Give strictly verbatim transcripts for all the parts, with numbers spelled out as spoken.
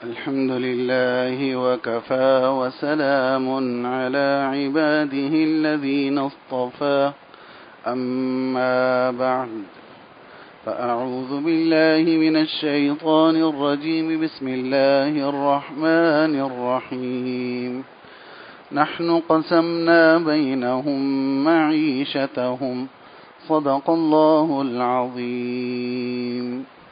الحمد لله وكفى وسلام على عباده الذين اصطفى أما بعد فأعوذ بالله من الشيطان الرجيم بسم الله الرحمن الرحيم نحن قسمنا بينهم معيشتهم صدق الله العظيم.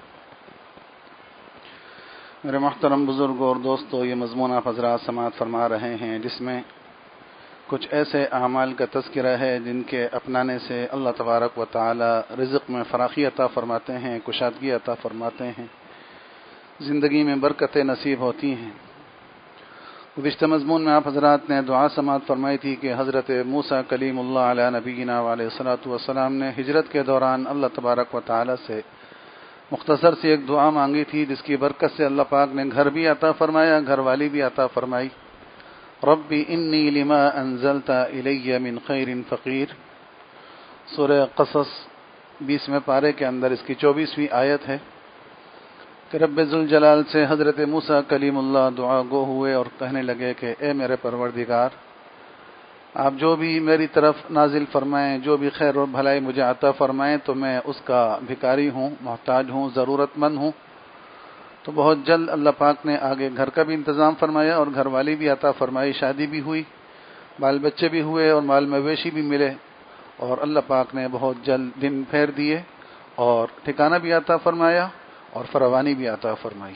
میرے محترم بزرگوں اور دوستو، یہ مضمون آپ حضرات سماعت فرما رہے ہیں جس میں کچھ ایسے اعمال کا تذکرہ ہے جن کے اپنانے سے اللہ تبارک و تعالی رزق میں فراخی عطا فرماتے ہیں، کشادگی عطا فرماتے ہیں، زندگی میں برکتیں نصیب ہوتی ہیں. گزشتہ مضمون میں آپ حضرات نے دعا سماعت فرمائی تھی کہ حضرت موسیٰ کلیم اللہ علیہ نبینا علیہ الصلوۃ والسلام نے ہجرت کے دوران اللہ تبارک و تعالی سے مختصر سی ایک دعا مانگی تھی، جس کی برکت سے اللہ پاک نے گھر بھی عطا فرمایا، گھر والی بھی عطا فرمائی. ربی انی لما انزلت الی من خیر فقیر. سورہ قصص بیسویں پارے کے اندر اس کی چوبیسویں آیت ہے کہ رب ذوالجلال سے حضرت موسیٰ کلیم اللہ دعا گو ہوئے اور کہنے لگے کہ اے میرے پروردگار، آپ جو بھی میری طرف نازل فرمائیں، جو بھی خیر و بھلائی مجھے عطا فرمائیں تو میں اس کا بھکاری ہوں، محتاج ہوں، ضرورت مند ہوں. تو بہت جلد اللہ پاک نے آگے گھر کا بھی انتظام فرمایا اور گھر والی بھی عطا فرمائی، شادی بھی ہوئی، بال بچے بھی ہوئے اور مال مویشی بھی ملے، اور اللہ پاک نے بہت جلد دن پھیر دیے اور ٹھکانہ بھی عطا فرمایا اور فراوانی بھی عطا فرمائی.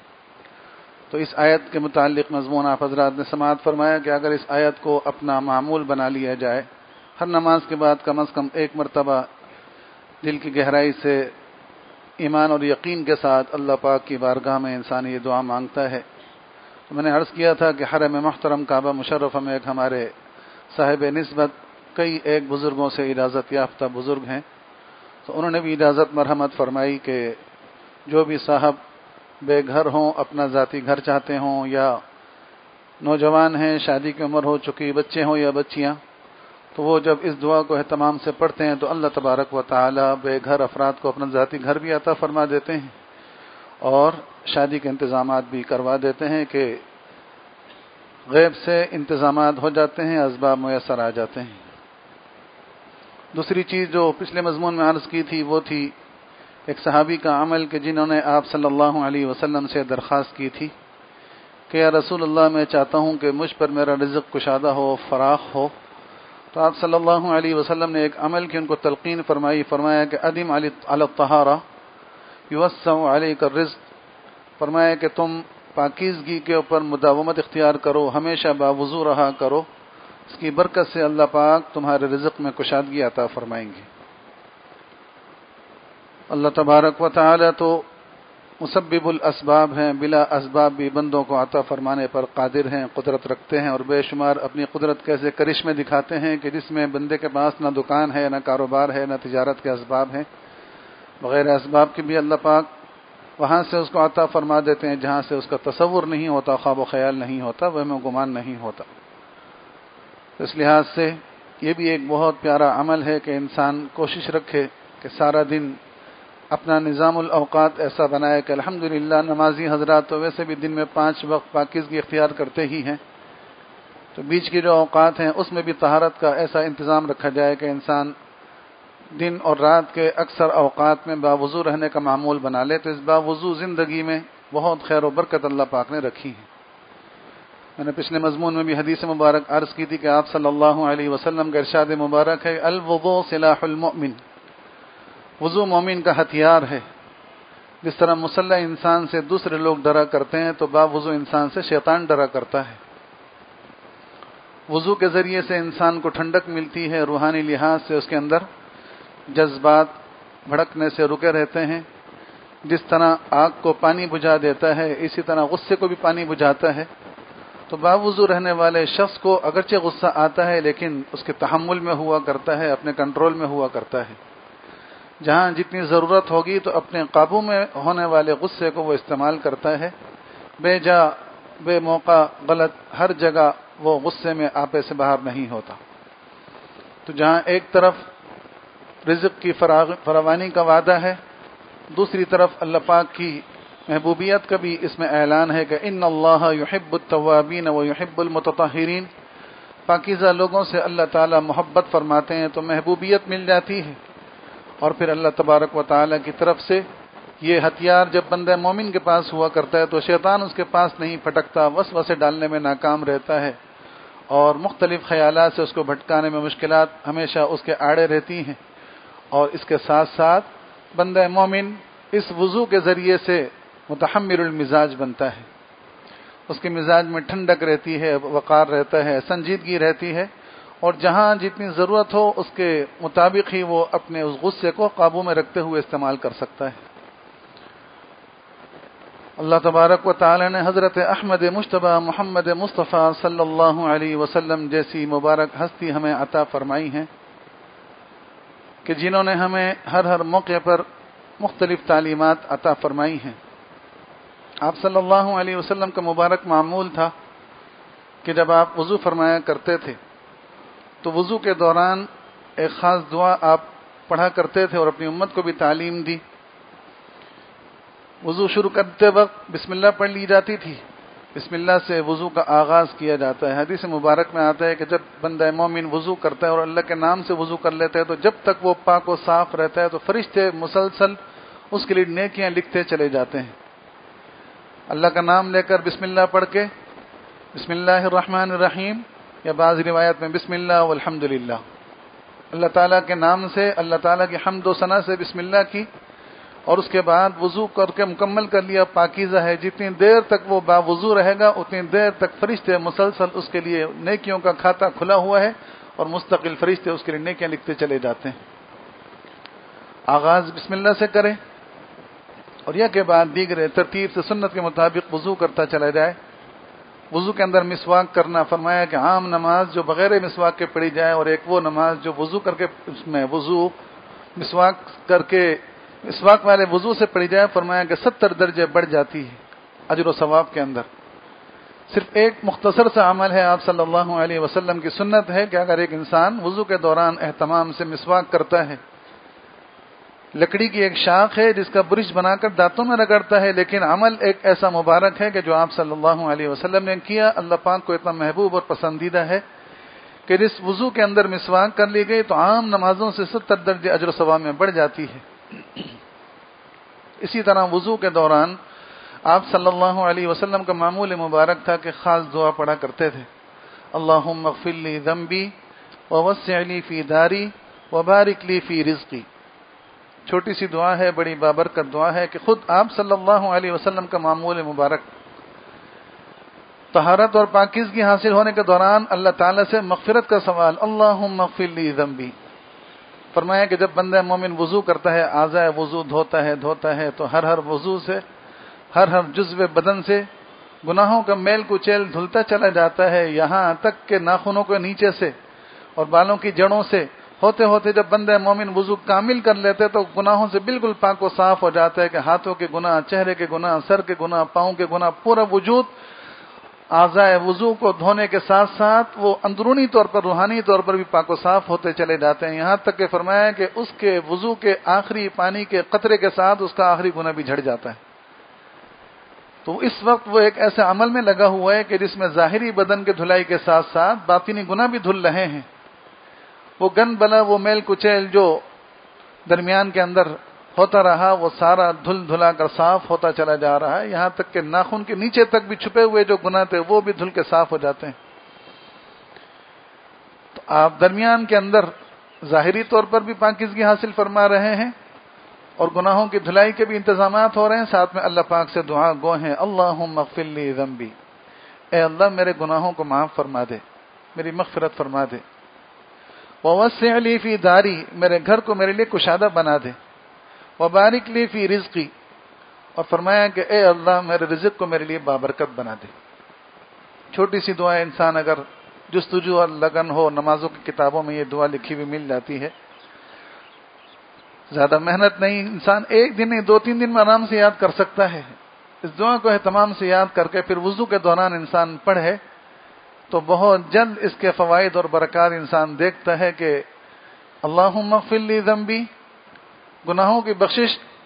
تو اس آیت کے متعلق مضمون آپ حضرات نے سماعت فرمایا کہ اگر اس آیت کو اپنا معمول بنا لیا جائے، ہر نماز کے بعد کم از کم ایک مرتبہ دل کی گہرائی سے ایمان اور یقین کے ساتھ اللہ پاک کی بارگاہ میں انسان یہ دعا مانگتا ہے. تو میں نے عرض کیا تھا کہ حرم محترم کعبہ مشرفہ میں ایک ہمارے صاحب نسبت کئی ایک بزرگوں سے اجازت یافتہ بزرگ ہیں، تو انہوں نے بھی اجازت مرحمت فرمائی کہ جو بھی صاحب بے گھر ہوں، اپنا ذاتی گھر چاہتے ہوں، یا نوجوان ہیں، شادی کی عمر ہو چکی، بچے ہوں یا بچیاں، تو وہ جب اس دعا کو اہتمام سے پڑھتے ہیں تو اللہ تبارک و تعالی بے گھر افراد کو اپنا ذاتی گھر بھی عطا فرما دیتے ہیں اور شادی کے انتظامات بھی کروا دیتے ہیں کہ غیب سے انتظامات ہو جاتے ہیں، اسباب میسر آ جاتے ہیں. دوسری چیز جو پچھلے مضمون میں عرض کی تھی وہ تھی ایک صحابی کا عمل کہ جنہوں نے آپ صلی اللہ علیہ وسلم سے درخواست کی تھی کہ یا رسول اللہ، میں چاہتا ہوں کہ مجھ پر میرا رزق کشادہ ہو، فراخ ہو. تو آپ صلی اللہ علیہ وسلم نے ایک عمل کی ان کو تلقین فرمائی، فرمایا کہ ادم علی الطہارہ یوسع علیک الرزق. فرمایا کہ تم پاکیزگی کے اوپر مداومت اختیار کرو، ہمیشہ باوضو رہا کرو، اس کی برکت سے اللہ پاک تمہارے رزق میں کشادگی عطا فرمائیں گے. اللہ تبارک و تعالی تو مسبب الاسباب ہیں، بلا اسباب بھی بندوں کو عطا فرمانے پر قادر ہیں، قدرت رکھتے ہیں، اور بے شمار اپنی قدرت کیسے کرشمے دکھاتے ہیں کہ جس میں بندے کے پاس نہ دکان ہے، نہ کاروبار ہے، نہ تجارت کے اسباب ہیں، بغیر اسباب کے بھی اللہ پاک وہاں سے اس کو عطا فرما دیتے ہیں جہاں سے اس کا تصور نہیں ہوتا، خواب و خیال نہیں ہوتا، وہم و گمان نہیں ہوتا. اس لحاظ سے یہ بھی ایک بہت پیارا عمل ہے کہ انسان کوشش رکھے کہ سارا دن اپنا نظام الاوقات ایسا بنائے کہ الحمدللہ نمازی حضرات تو ویسے بھی دن میں پانچ وقت پاکیزگی اختیار کرتے ہی ہیں، تو بیچ کی جو اوقات ہیں اس میں بھی طہارت کا ایسا انتظام رکھا جائے کہ انسان دن اور رات کے اکثر اوقات میں باوضو رہنے کا معمول بنا لے. تو اس باوضو زندگی میں بہت خیر و برکت اللہ پاک نے رکھی ہے. میں نے پچھلے مضمون میں بھی حدیث مبارک عرض کی تھی کہ آپ صلی اللہ علیہ وسلم کا ارشاد مبارک ہے، الوضوء سلاح المؤمن. وضو مومن کا ہتھیار ہے. جس طرح مسلح انسان سے دوسرے لوگ ڈرا کرتے ہیں تو باوضو انسان سے شیطان ڈرا کرتا ہے. وضو کے ذریعے سے انسان کو ٹھنڈک ملتی ہے، روحانی لحاظ سے اس کے اندر جذبات بھڑکنے سے رکے رہتے ہیں. جس طرح آگ کو پانی بجھا دیتا ہے، اسی طرح غصے کو بھی پانی بجھاتا ہے. تو باوضو رہنے والے شخص کو اگرچہ غصہ آتا ہے لیکن اس کے تحمل میں ہوا کرتا ہے، اپنے کنٹرول میں ہوا کرتا ہے. جہاں جتنی ضرورت ہوگی تو اپنے قابو میں ہونے والے غصے کو وہ استعمال کرتا ہے. بے جا بے موقع غلط ہر جگہ وہ غصے میں آپے سے باہر نہیں ہوتا. تو جہاں ایک طرف رزق کی فراوانی کا وعدہ ہے، دوسری طرف اللہ پاک کی محبوبیت کا بھی اس میں اعلان ہے کہ ان اللہ یحب التوابین و یحب المتطہرین، پاکیزہ لوگوں سے اللہ تعالیٰ محبت فرماتے ہیں تو محبوبیت مل جاتی ہے. اور پھر اللہ تبارک و تعالیٰ کی طرف سے یہ ہتھیار جب بندہ مومن کے پاس ہوا کرتا ہے تو شیطان اس کے پاس نہیں پھٹکتا، وسوسے ڈالنے میں ناکام رہتا ہے اور مختلف خیالات سے اس کو بھٹکانے میں مشکلات ہمیشہ اس کے آڑے رہتی ہیں. اور اس کے ساتھ ساتھ بندہ مومن اس وضو کے ذریعے سے متحمل المزاج بنتا ہے، اس کے مزاج میں ٹھنڈک رہتی ہے، وقار رہتا ہے، سنجیدگی رہتی ہے، اور جہاں جتنی ضرورت ہو اس کے مطابق ہی وہ اپنے اس غصے کو قابو میں رکھتے ہوئے استعمال کر سکتا ہے. اللہ تبارک و تعالی نے حضرت احمد مجتبی محمد مصطفیٰ صلی اللہ علیہ وسلم جیسی مبارک ہستی ہمیں عطا فرمائی ہیں کہ جنہوں نے ہمیں ہر ہر موقع پر مختلف تعلیمات عطا فرمائی ہیں. آپ صلی اللہ علیہ وسلم کا مبارک معمول تھا کہ جب آپ وضو فرمایا کرتے تھے تو وضو کے دوران ایک خاص دعا آپ پڑھا کرتے تھے اور اپنی امت کو بھی تعلیم دی. وضو شروع کرتے وقت بسم اللہ پڑھ لی جاتی تھی، بسم اللہ سے وضو کا آغاز کیا جاتا ہے. حدیث مبارک میں آتا ہے کہ جب بندہ مومن وضو کرتا ہے اور اللہ کے نام سے وضو کر لیتا ہے تو جب تک وہ پاک و صاف رہتا ہے تو فرشتے مسلسل اس کے لیے نیکیاں لکھتے چلے جاتے ہیں. اللہ کا نام لے کر بسم اللہ پڑھ کے بسم اللہ الرحمن الرحیم، یا بعض روایت میں بسم اللہ والحمد للہ، اللہ تعالیٰ کے نام سے، اللہ تعالیٰ کی حمد و ثنا سے بسم اللہ کی، اور اس کے بعد وضو کر کے مکمل کر لیا. پاکیزہ ہے، جتنی دیر تک وہ باوضو رہے گا اتنی دیر تک فرشتے مسلسل اس کے لیے نیکیوں کا کھاتا کھلا ہوا ہے اور مستقل فرشتے اس کے لیے نیکیاں لکھتے چلے جاتے ہیں. آغاز بسم اللہ سے کرے اور یہ کے بعد دیگر ترتیب سے سنت کے مطابق وضو کرتا چلا جائے. وضو کے اندر مسواک کرنا، فرمایا کہ عام نماز جو بغیر مسواک کے پڑھی جائے اور ایک وہ نماز جو وضو کر کے اس میں وضو مسواک کر کے مسواک والے وضو سے پڑھی جائے، فرمایا کہ ستر درجے بڑھ جاتی ہے اجر و ثواب کے اندر. صرف ایک مختصر سا عمل ہے، آپ صلی اللہ علیہ وسلم کی سنت ہے کہ اگر ایک انسان وضو کے دوران اہتمام سے مسواک کرتا ہے، لکڑی کی ایک شاخ ہے جس کا برش بنا کر دانتوں میں رگڑتا ہے، لیکن عمل ایک ایسا مبارک ہے کہ جو آپ صلی اللہ علیہ وسلم نے کیا، اللہ پاک کو اتنا محبوب اور پسندیدہ ہے کہ جس وضو کے اندر مسواک کر لی گئی تو عام نمازوں سے ستر درجے اجر و ثواب میں بڑھ جاتی ہے. اسی طرح وضو کے دوران آپ صلی اللہ علیہ وسلم کا معمول مبارک تھا کہ خاص دعا پڑھا کرتے تھے، اللہم اغفر لی ذنبی ووسع لی فی داری وبارک لی فی رزقی. چھوٹی سی دعا ہے، بڑی بابرکت دعا ہے کہ خود آپ صلی اللہ علیہ وسلم کا معمول مبارک طہارت اور پاکیزگی حاصل ہونے کے دوران اللہ تعالیٰ سے مغفرت کا سوال، اللہم اغفر لی ذنبی. فرمایا کہ جب بندہ مومن وضو کرتا ہے، اعضاء وضو دھوتا ہے دھوتا ہے تو ہر ہر وضو سے، ہر ہر جزو بدن سے گناہوں کا میل کچیل دھلتا چلا جاتا ہے، یہاں تک کہ ناخنوں کے نیچے سے اور بالوں کی جڑوں سے ہوتے ہوتے جب بندہ مومن وضو کامل کر لیتے تو گناہوں سے بالکل پاک و صاف ہو جاتا ہے کہ ہاتھوں کے گناہ، چہرے کے گناہ، سر کے گناہ، پاؤں کے گناہ، پورا وجود اعضاء وضو کو دھونے کے ساتھ ساتھ وہ اندرونی طور پر، روحانی طور پر بھی پاک و صاف ہوتے چلے جاتے ہیں، یہاں تک کہ فرمایا کہ اس کے وضو کے آخری پانی کے قطرے کے ساتھ اس کا آخری گناہ بھی جھڑ جاتا ہے. تو اس وقت وہ ایک ایسے عمل میں لگا ہوا ہے کہ جس میں ظاہری بدن کے دھلائی کے ساتھ ساتھ باطنی گناہ بھی دھل رہے ہیں. وہ گن بلا، وہ میل کچیل جو درمیان کے اندر ہوتا رہا وہ سارا دھل دھلا کر صاف ہوتا چلا جا رہا ہے، یہاں تک کہ ناخن کے نیچے تک بھی چھپے ہوئے جو گناہ تھے وہ بھی دھل کے صاف ہو جاتے ہیں. تو آپ درمیان کے اندر ظاہری طور پر بھی پاکیزگی حاصل فرما رہے ہیں اور گناہوں کی دھلائی کے بھی انتظامات ہو رہے ہیں، ساتھ میں اللہ پاک سے دعا گو ہیں، اللہم اغفر لی ذنبی، اے اللہ میرے گناہوں کو معاف فرما دے، میری مغفرت فرما دے. ووسع لی فی داری، میرے گھر کو میرے لیے کشادہ بنا دے. وبارک لی فی رزقی، اور فرمایا کہ اے اللہ میرے رزق کو میرے لیے بابرکت بنا دے. چھوٹی سی دعا انسان اگر جستجو اور لگن ہو، نمازوں کی کتابوں میں یہ دعا لکھی ہوئی مل جاتی ہے، زیادہ محنت نہیں، انسان ایک دن نہیں دو تین دن میں آرام سے یاد کر سکتا ہے. اس دعا کو اہتمام سے یاد کر کے پھر وضو کے دوران انسان پڑھے تو بہت جلد اس کے فوائد اور برکات انسان دیکھتا ہے کہ اللہم اغفر لی ذنبی، گناہوں کی بخشش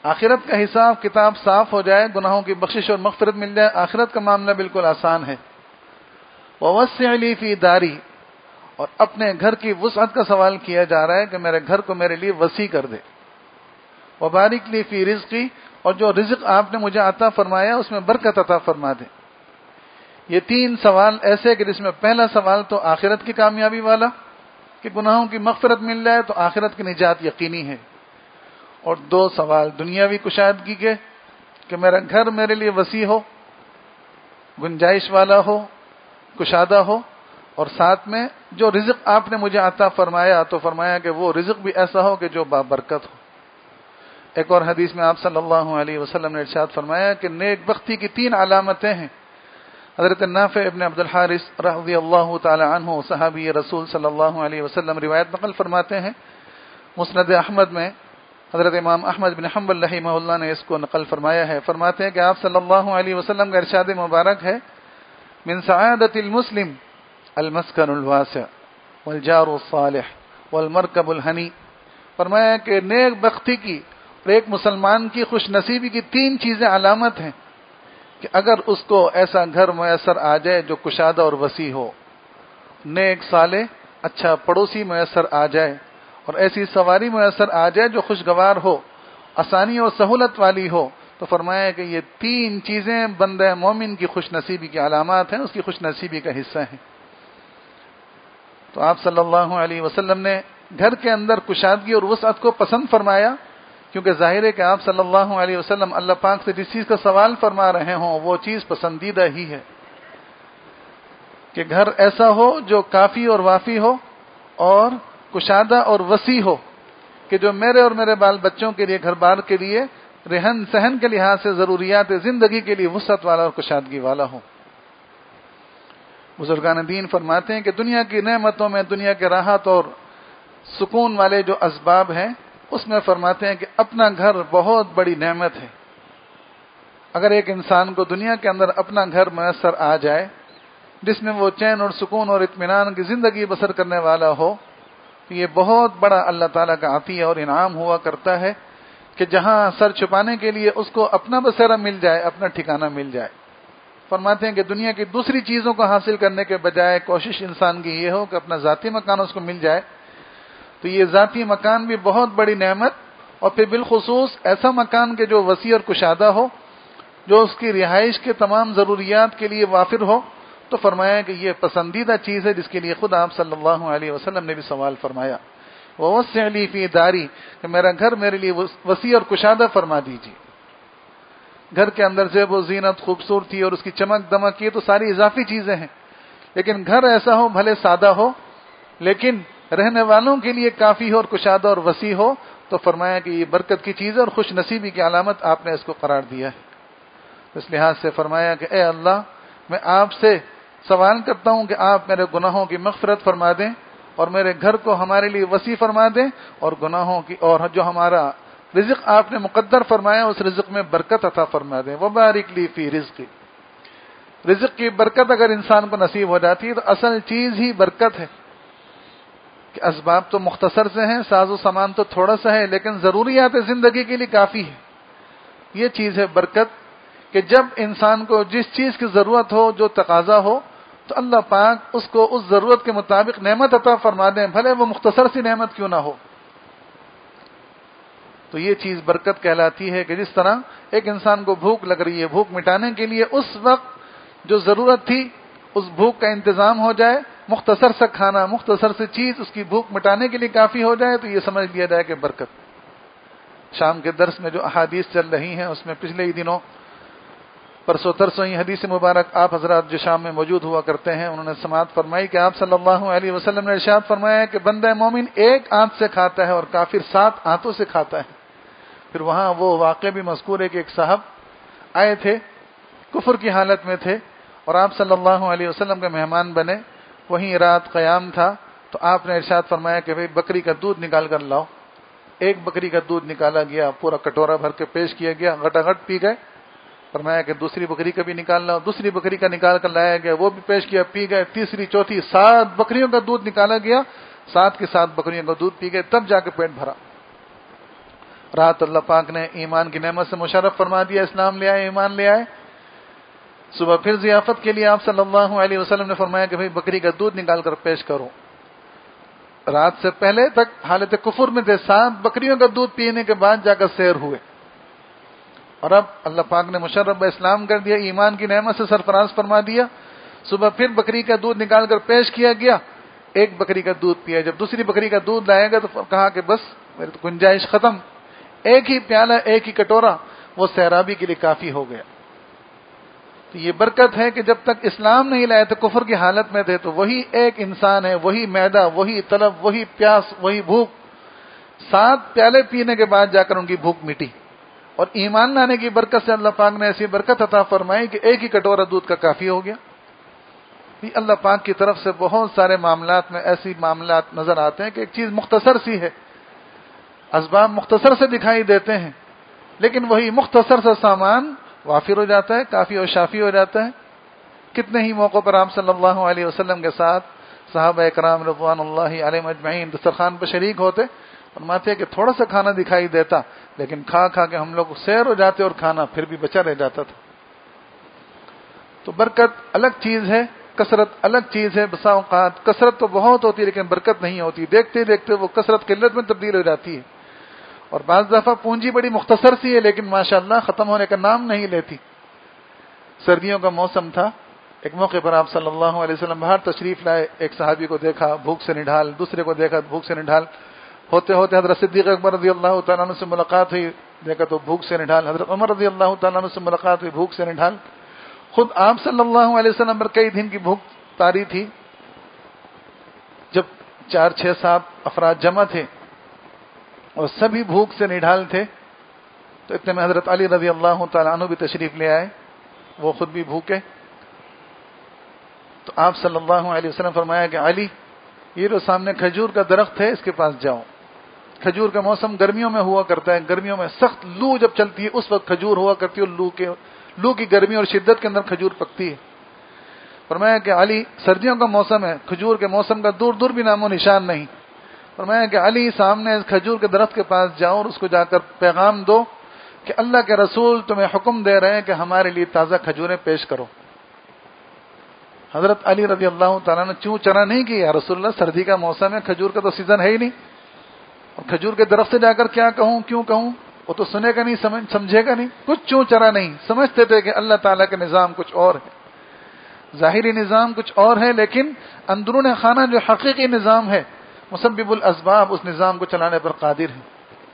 آخرت کا حساب کتاب صاف ہو جائے، گناہوں کی بخشش اور مغفرت مل جائے، آخرت کا معاملہ بالکل آسان ہے۔ وَوَسِّعْ لِي فِي دَارِي، اور اپنے گھر کی وسعت کا سوال کیا جا رہا ہے کہ میرے گھر کو میرے لیے وسیع کر دے۔ وَبَارِكْ لِي فِي رِزْقِي، اور جو رزق آپ نے مجھے عطا فرمایا اس میں برکت عطا فرما دے۔ یہ تین سوال ایسے کہ جس میں پہلا سوال تو آخرت کی کامیابی والا کہ گناہوں کی مغفرت مل جائے تو آخرت کی نجات یقینی ہے، اور دو سوال دنیاوی کشادگی کے کہ میرا گھر میرے لیے وسیع ہو، گنجائش والا ہو، کشادہ ہو، اور ساتھ میں جو رزق آپ نے مجھے عطا فرمایا تو فرمایا کہ وہ رزق بھی ایسا ہو کہ جو بابرکت ہو۔ ایک اور حدیث میں آپ صلی اللہ علیہ وسلم نے ارشاد فرمایا کہ نیک بختی کی تین علامتیں ہیں۔ حضرت نافع ابن عبد الحارث رضی اللہ تعالی عنہ صحابی رسول صلی اللہ علیہ وسلم روایت نقل فرماتے ہیں، مسند احمد میں حضرت امام احمد بن حنبل رحمہ اللہ نے اس کو نقل فرمایا ہے، فرماتے ہیں کہ آپ صلی اللہ علیہ وسلم کا ارشاد مبارک ہے، من سعادت المسلم المسکن الواسع والجار الصالح والمرکب الہنی، فرمایا کہ نیک بختی کی اور ایک مسلمان کی خوش نصیبی کی تین چیزیں علامت ہیں کہ اگر اس کو ایسا گھر میسر آ جائے جو کشادہ اور وسیع ہو، نیک صالح اچھا پڑوسی میسر آ جائے، اور ایسی سواری میسر آ جائے جو خوشگوار ہو، آسانی اور سہولت والی ہو، تو فرمایا کہ یہ تین چیزیں بندہ مومن کی خوش نصیبی کی علامات ہیں، اس کی خوش نصیبی کا حصہ ہیں۔ تو آپ صلی اللہ علیہ وسلم نے گھر کے اندر کشادگی اور وسعت کو پسند فرمایا، کیونکہ ظاہر ہے کہ آپ صلی اللہ علیہ وسلم اللہ پاک سے جس چیز کا سوال فرما رہے ہوں وہ چیز پسندیدہ ہی ہے، کہ گھر ایسا ہو جو کافی اور وافی ہو اور کشادہ اور وسیع ہو، کہ جو میرے اور میرے بال بچوں کے لیے، گھر بار کے لیے، رہن سہن کے لحاظ سے ضروریات زندگی کے لیے وسعت والا اور کشادگی والا ہو۔ بزرگان دین فرماتے ہیں کہ دنیا کی نعمتوں میں، دنیا کے راحت اور سکون والے جو اسباب ہیں اس میں فرماتے ہیں کہ اپنا گھر بہت بڑی نعمت ہے۔ اگر ایک انسان کو دنیا کے اندر اپنا گھر میسر آ جائے جس میں وہ چین اور سکون اور اطمینان کی زندگی بسر کرنے والا ہو، تو یہ بہت بڑا اللہ تعالیٰ کا عطیہ اور انعام ہوا کرتا ہے کہ جہاں سر چھپانے کے لیے اس کو اپنا بسیرا مل جائے، اپنا ٹھکانہ مل جائے۔ فرماتے ہیں کہ دنیا کی دوسری چیزوں کو حاصل کرنے کے بجائے کوشش انسان کی یہ ہو کہ اپنا ذاتی مکان اس کو مل جائے، تو یہ ذاتی مکان بھی بہت بڑی نعمت، اور پھر بالخصوص ایسا مکان کہ جو وسیع اور کشادہ ہو، جو اس کی رہائش کے تمام ضروریات کے لیے وافر ہو، تو فرمایا کہ یہ پسندیدہ چیز ہے جس کے لیے خود آپ صلی اللہ علیہ وسلم نے بھی سوال فرمایا، وَوَسِّعْ لِي فِي دَارِي، کہ میرا گھر میرے لیے وسیع اور کشادہ فرما دیجیے۔ گھر کے اندر زیب و زینت، خوبصورتی اور اس کی چمک دمک، یہ تو ساری اضافی چیزیں ہیں، لیکن گھر ایسا ہو، بھلے سادہ ہو لیکن رہنے والوں کے لیے کافی ہو اور کشادہ اور وسیع ہو، تو فرمایا کہ یہ برکت کی چیز ہے اور خوش نصیبی کی علامت آپ نے اس کو قرار دیا ہے۔ اس لحاظ سے فرمایا کہ اے اللہ، میں آپ سے سوال کرتا ہوں کہ آپ میرے گناہوں کی مغفرت فرما دیں اور میرے گھر کو ہمارے لیے وسیع فرما دیں، اور گناہوں کی اور جو ہمارا رزق آپ نے مقدر فرمایا اس رزق میں برکت عطا فرما دیں۔ وَبَارِكْ لِي فِي رِزْقِي، رزق کی برکت اگر انسان کو نصیب ہو جاتی ہے تو اصل چیز ہی برکت ہے، کہ اسباب تو مختصر سے ہیں، ساز و سامان تو تھوڑا سا ہے، لیکن ضروریات زندگی کے لیے کافی ہے۔ یہ چیز ہے برکت، کہ جب انسان کو جس چیز کی ضرورت ہو، جو تقاضا ہو، تو اللہ پاک اس کو اس ضرورت کے مطابق نعمت عطا فرما دیں، بھلے وہ مختصر سی نعمت کیوں نہ ہو۔ تو یہ چیز برکت کہلاتی ہے، کہ جس طرح ایک انسان کو بھوک لگ رہی ہے، بھوک مٹانے کے لیے اس وقت جو ضرورت تھی اس بھوک کا انتظام ہو جائے، مختصر سا کھانا، مختصر سی چیز اس کی بھوک مٹانے کے لیے کافی ہو جائے، تو یہ سمجھ لیا جائے کہ برکت۔ شام کے درس میں جو احادیث چل رہی ہیں اس میں پچھلے ہی دنوں پرسوں ترسوں ہی حدیث مبارک آپ حضرات جو شام میں موجود ہوا کرتے ہیں انہوں نے سماعت فرمائی کہ آپ صلی اللہ علیہ وسلم نے ارشاد فرمایا کہ بندہ مومن ایک آنت سے کھاتا ہے اور کافر سات آنتوں سے کھاتا ہے۔ پھر وہاں وہ واقعہ بھی مذکور ہے کہ ایک صاحب آئے تھے، کفر کی حالت میں تھے، اور آپ صلی اللہ علیہ وسلم کے مہمان بنے، وہیں رات قیام تھا، تو آپ نے ارشاد فرمایا کہ بھئی بکری کا دودھ نکال کر لاؤ۔ ایک بکری کا دودھ نکالا گیا، پورا کٹورا بھر کے پیش کیا گیا، گٹا گٹ پی گئے۔ فرمایا کہ دوسری بکری کا بھی نکال لاؤ، دوسری بکری کا نکال کر لایا گیا، وہ بھی پیش کیا، پی گئے، تیسری چوتھی سات بکریوں کا دودھ نکالا گیا، سات کے سات بکریوں کا دودھ پی گئے، تب جا کے پیٹ بھرا۔ رات اللہ پاک نے ایمان کی نعمت سے مشرف فرما دیا، اسلام لے آئے، ایمان لے آئے۔ صبح پھر ضیافت کے لیے آپ صلی اللہ علیہ وسلم نے فرمایا کہ بھئی بکری کا دودھ نکال کر پیش کرو۔ رات سے پہلے تک حالت کفر میں تھے، سات بکریوں کا دودھ پینے کے بعد جا کر سیر ہوئے، اور اب اللہ پاک نے مشرف اسلام کر دیا، ایمان کی نعمت سے سرفراز فرما دیا۔ صبح پھر بکری کا دودھ نکال کر پیش کیا گیا، ایک بکری کا دودھ پیا۔ جب دوسری بکری کا دودھ لائے گا تو کہا کہ بس میری تو گنجائش ختم، ایک ہی پیالہ، ایک ہی کٹورا وہ سیرابی کے لیے کافی ہو گیا۔ تو یہ برکت ہے کہ جب تک اسلام نہیں لائے تھے، کفر کی حالت میں تھے، تو وہی ایک انسان ہے، وہی معدہ، وہی طلب، وہی پیاس، وہی بھوک، سات پیالے پینے کے بعد جا کر ان کی بھوک مٹی۔ اور ایمان لانے کی برکت سے اللہ پاک نے ایسی برکت عطا فرمائی کہ ایک ہی کٹورا دودھ کا کافی ہو گیا۔ اللہ پاک کی طرف سے بہت سارے معاملات میں ایسی معاملات نظر آتے ہیں کہ ایک چیز مختصر سی ہے، اسباب مختصر سے دکھائی دیتے ہیں، لیکن وہی مختصر سا سامان وافر ہو جاتا ہے، کافی اور شافی ہو جاتا ہے۔ کتنے ہی موقعوں پر آپ صلی اللہ علیہ وسلم کے ساتھ صحابہ اکرام رضوان اللہ علیہم اجمعین دسترخوان پر شریک ہوتے، فرماتے ہیں کہ تھوڑا سا کھانا دکھائی دیتا، لیکن کھا کھا کے ہم لوگ سیر ہو جاتے اور کھانا پھر بھی بچا رہ جاتا تھا۔ تو برکت الگ چیز ہے، کثرت الگ چیز ہے۔ بسا اوقات کثرت تو بہت ہوتی ہے لیکن برکت نہیں ہوتی، دیکھتے دیکھتے وہ کثرت قلت میں تبدیل ہو جاتی ہے، اور بعض دفعہ پونجی بڑی مختصر سی ہے لیکن ماشاءاللہ ختم ہونے کا نام نہیں لیتی۔ سردیوں کا موسم تھا، ایک موقع پر آپ صلی اللہ علیہ وسلم باہر تشریف لائے، ایک صحابی کو دیکھا بھوک سے نڈھال، دوسرے کو دیکھا بھوک سے نڈھال، ہوتے ہوتے حضرت صدیق اکبر رضی اللہ تعالیٰ عنہ سے ملاقات ہوئی، دیکھا تو بھوک سے نڈھال، حضرت عمر رضی اللہ تعالیٰ عنہ سے ملاقات ہوئی، بھوک سے نڈھال۔ خود آپ صلی اللہ علیہ وسلم پر کئی دن کی بھوک طاری تھی۔ جب چار چھ سات افراد جمع تھے اور سبھی بھوک سے نڈھال تھے، تو اتنے میں حضرت علی رضی اللہ تعالیٰ عنہ بھی تشریف لے آئے، وہ خود بھی بھوکے۔ تو آپ صلی اللہ علیہ وسلم فرمایا کہ علی، یہ جو سامنے کھجور کا درخت ہے اس کے پاس جاؤ۔ کھجور کا موسم گرمیوں میں ہوا کرتا ہے، گرمیوں میں سخت لو جب چلتی ہے اس وقت کھجور ہوا کرتی ہے، اور لو کے لو کی گرمی اور شدت کے اندر کھجور پکتی ہے۔ فرمایا کہ علی، سردیوں کا موسم ہے، کھجور کے موسم کا دور دور بھی نام و نشان نہیں۔ فرمایا کہ علی، سامنے اس کھجور کے درخت کے پاس جاؤ اور اس کو جا کر پیغام دو کہ اللہ کے رسول تمہیں حکم دے رہے ہیں کہ ہمارے لیے تازہ کھجوریں پیش کرو۔ حضرت علی رضی اللہ تعالیٰ نے چوں چرا نہیں کی، یا رسول اللہ سردی کا موسم ہے، کھجور کا تو سیزن ہے ہی نہیں، اور کھجور کے درخت سے جا کر کیا کہوں، کیوں کہوں، وہ تو سنے گا نہیں، سمجھے گا نہیں، کچھ چوں چرا نہیں۔ سمجھتے تھے کہ اللہ تعالیٰ کے نظام کچھ اور ہے، ظاہری نظام کچھ اور ہے، لیکن اندرون خانہ جو حقیقی نظام ہے، مسبب الاسباب اس نظام کو چلانے پر قادر ہے۔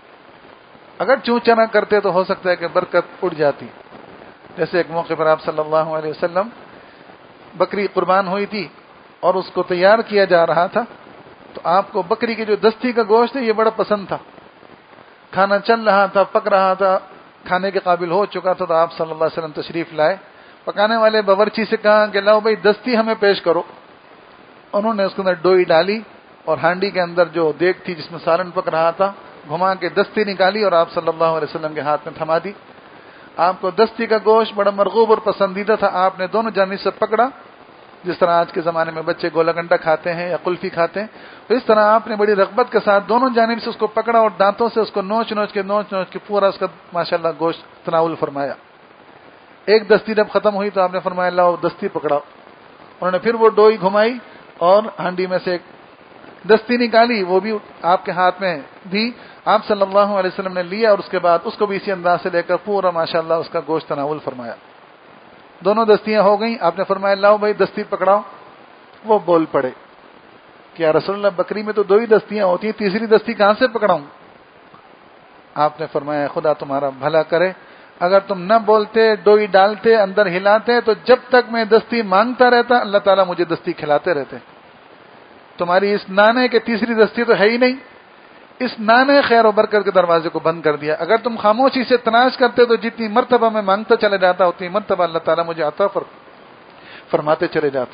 اگر چوں چرا کرتے تو ہو سکتا ہے کہ برکت اڑ جاتی۔ جیسے ایک موقع پر آپ صلی اللہ علیہ وسلم، بکری قربان ہوئی تھی اور اس کو تیار کیا جا رہا تھا، تو آپ کو بکری کی جو دستی کا گوشت ہے یہ بڑا پسند تھا، کھانا چل رہا تھا، پک رہا تھا، کھانے کے قابل ہو چکا تھا، تو آپ صلی اللہ علیہ وسلم تشریف لائے۔ پکانے والے باورچی سے کہا کہ لاؤ بھائی دستی ہمیں پیش کرو۔ انہوں نے اس کے اندر ڈوئی ڈالی اور ہانڈی کے اندر جو دیگ تھی جس میں سالن پک رہا تھا، گھما کے دستی نکالی اور آپ صلی اللہ علیہ وسلم کے ہاتھ میں تھما دی۔ آپ کو دستی کا گوشت بڑا مرغوب اور پسندیدہ تھا، آپ نے دونوں جانب سے پکڑا، جس طرح آج کے زمانے میں بچے گولا گنڈا کھاتے ہیں یا قلفی کھاتے ہیں، تو اس طرح آپ نے بڑی رغبت کے ساتھ دونوں جانب سے اس کو پکڑا اور دانتوں سے اس کو نوچ نوچ کے نوچ نوچ کے پورا اس کا ماشاءاللہ گوشت تناول فرمایا۔ ایک دستی جب ختم ہوئی تو آپ نے فرمایا لاؤ دستی پکڑاؤ۔ انہوں نے پھر وہ ڈوئی گھمائی اور ہانڈی میں سے ایک دستی نکالی، وہ بھی آپ کے ہاتھ میں دی، آپ صلی اللہ علیہ وسلم نے لیا اور اس کے بعد اس کو بھی اسی انداز سے لے کر پورا ماشاءاللہ اس کا گوشت تناول فرمایا۔ دونوں دستیاں ہو گئیں، آپ نے فرمایا لاؤ بھائی دستی پکڑاؤ۔ وہ بول پڑے کہ یا رسول اللہ بکری میں تو دو ہی دستیاں ہوتی ہیں، تیسری دستی کہاں سے پکڑاؤں؟ آپ نے فرمایا خدا تمہارا بھلا کرے، اگر تم نہ بولتے، ڈوئی ڈالتے، اندر ہلاتے، تو جب تک میں دستی مانگتا رہتا اللہ تعالیٰ مجھے دستی کھلاتے رہتے۔ تمہاری اس نانے کے تیسری دستی تو ہے ہی نہیں، اس نانے خیر و برکت کے دروازے کو بند کر دیا۔ اگر تم خاموشی سے تلاش کرتے تو جتنی مرتبہ میں مانگتا چلے جاتا اتنی مرتبہ اللہ تعالیٰ مجھے عطا فرماتے چلے جاتے۔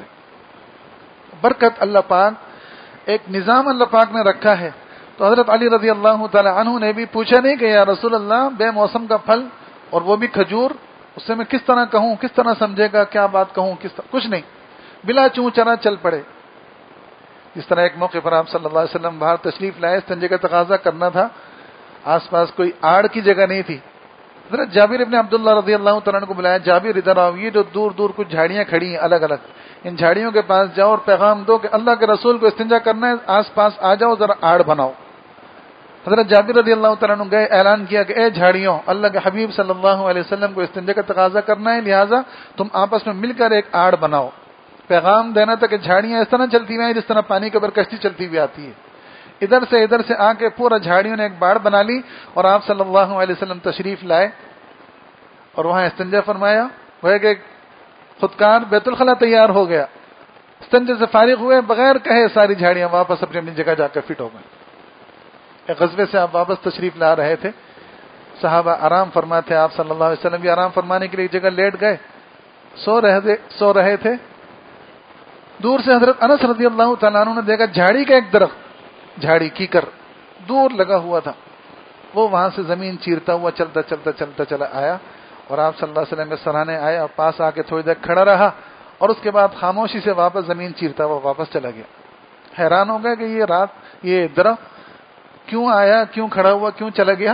برکت اللہ پاک، ایک نظام اللہ پاک نے رکھا ہے۔ تو حضرت علی رضی اللہ تعالی عنہ نے بھی پوچھا نہیں کہ یا رسول اللہ بے موسم کا پھل اور وہ بھی کھجور، اس سے میں کس طرح کہوں، کس طرح سمجھے گا، کیا بات کہوں، کس طرح، کچھ نہیں، بلا چوں چرا چل پڑے۔ جس طرح ایک موقع پر آپ صلی اللہ علیہ وسلم باہر تشریف لائے، استنجے کا تقاضا کرنا تھا، آس پاس کوئی آڑ کی جگہ نہیں تھی. حضرت جابر ابن عبداللہ رضی اللہ تعالیٰ عنہ کو بلایا, جابر ادھر آؤ, یہ جو دور دور کچھ جھاڑیاں کھڑی ہیں الگ الگ, ان جھاڑیوں کے پاس جاؤ اور پیغام دو کہ اللہ کے رسول کو استنجا کرنا ہے, آس پاس آ جاؤ, ذرا آڑ بناؤ. حضرت جابر رضی اللہ تعالیٰ عنہ گئے, اعلان کیا کہ اے جھاڑیوں, اللہ کے حبیب صلی اللہ علیہ وسلم کو استنجا کا تقاضا کرنا ہے, لہٰذا تم آپس میں مل کر ایک آڑ بناؤ. پیغام دینا تھا کہ جھاڑیاں اس طرح چلتی ہوئی ہیں جس طرح پانی کے اوپر کشتی چلتی ہوئی آتی ہے. ادھر سے ادھر سے آ کے پورا جھاڑیوں نے ایک باڑ بنا لی اور آپ صلی اللہ علیہ وسلم تشریف لائے اور وہاں استنجا فرمایا. وہ کہ خودکار بیت الخلا تیار ہو گیا. استنجے سے فارغ ہوئے, بغیر کہے ساری جھاڑیاں واپس اپنی اپنی جگہ جا کر فٹ ہو گئیں. ایک غزوے سے آپ واپس تشریف لا رہے تھے, صحابہ آرام فرماتے, آپ صلی اللہ علیہ وسلم بھی آرام فرمانے کے لیے ایک جگہ لیٹ گئے, سو رہے سو رہے تھے. دور سے حضرت انس رضی اللہ تعالیٰ عنہ نے دیکھا جھاڑی کا ایک درخت, جھاڑی کیکر دور لگا ہوا تھا, وہ وہاں سے زمین چیرتا ہوا چلتا چلتا چلتا چلا آیا اور آپ صلی اللہ علیہ وسلم کے سرانے آیا اور پاس آ کے تھوڑی دیر کھڑا رہا اور اس کے بعد خاموشی سے واپس زمین چیرتا ہوا واپس چلا گیا. حیران ہو گیا کہ یہ رات یہ درخت کیوں آیا, کیوں کھڑا ہوا, کیوں چلا گیا.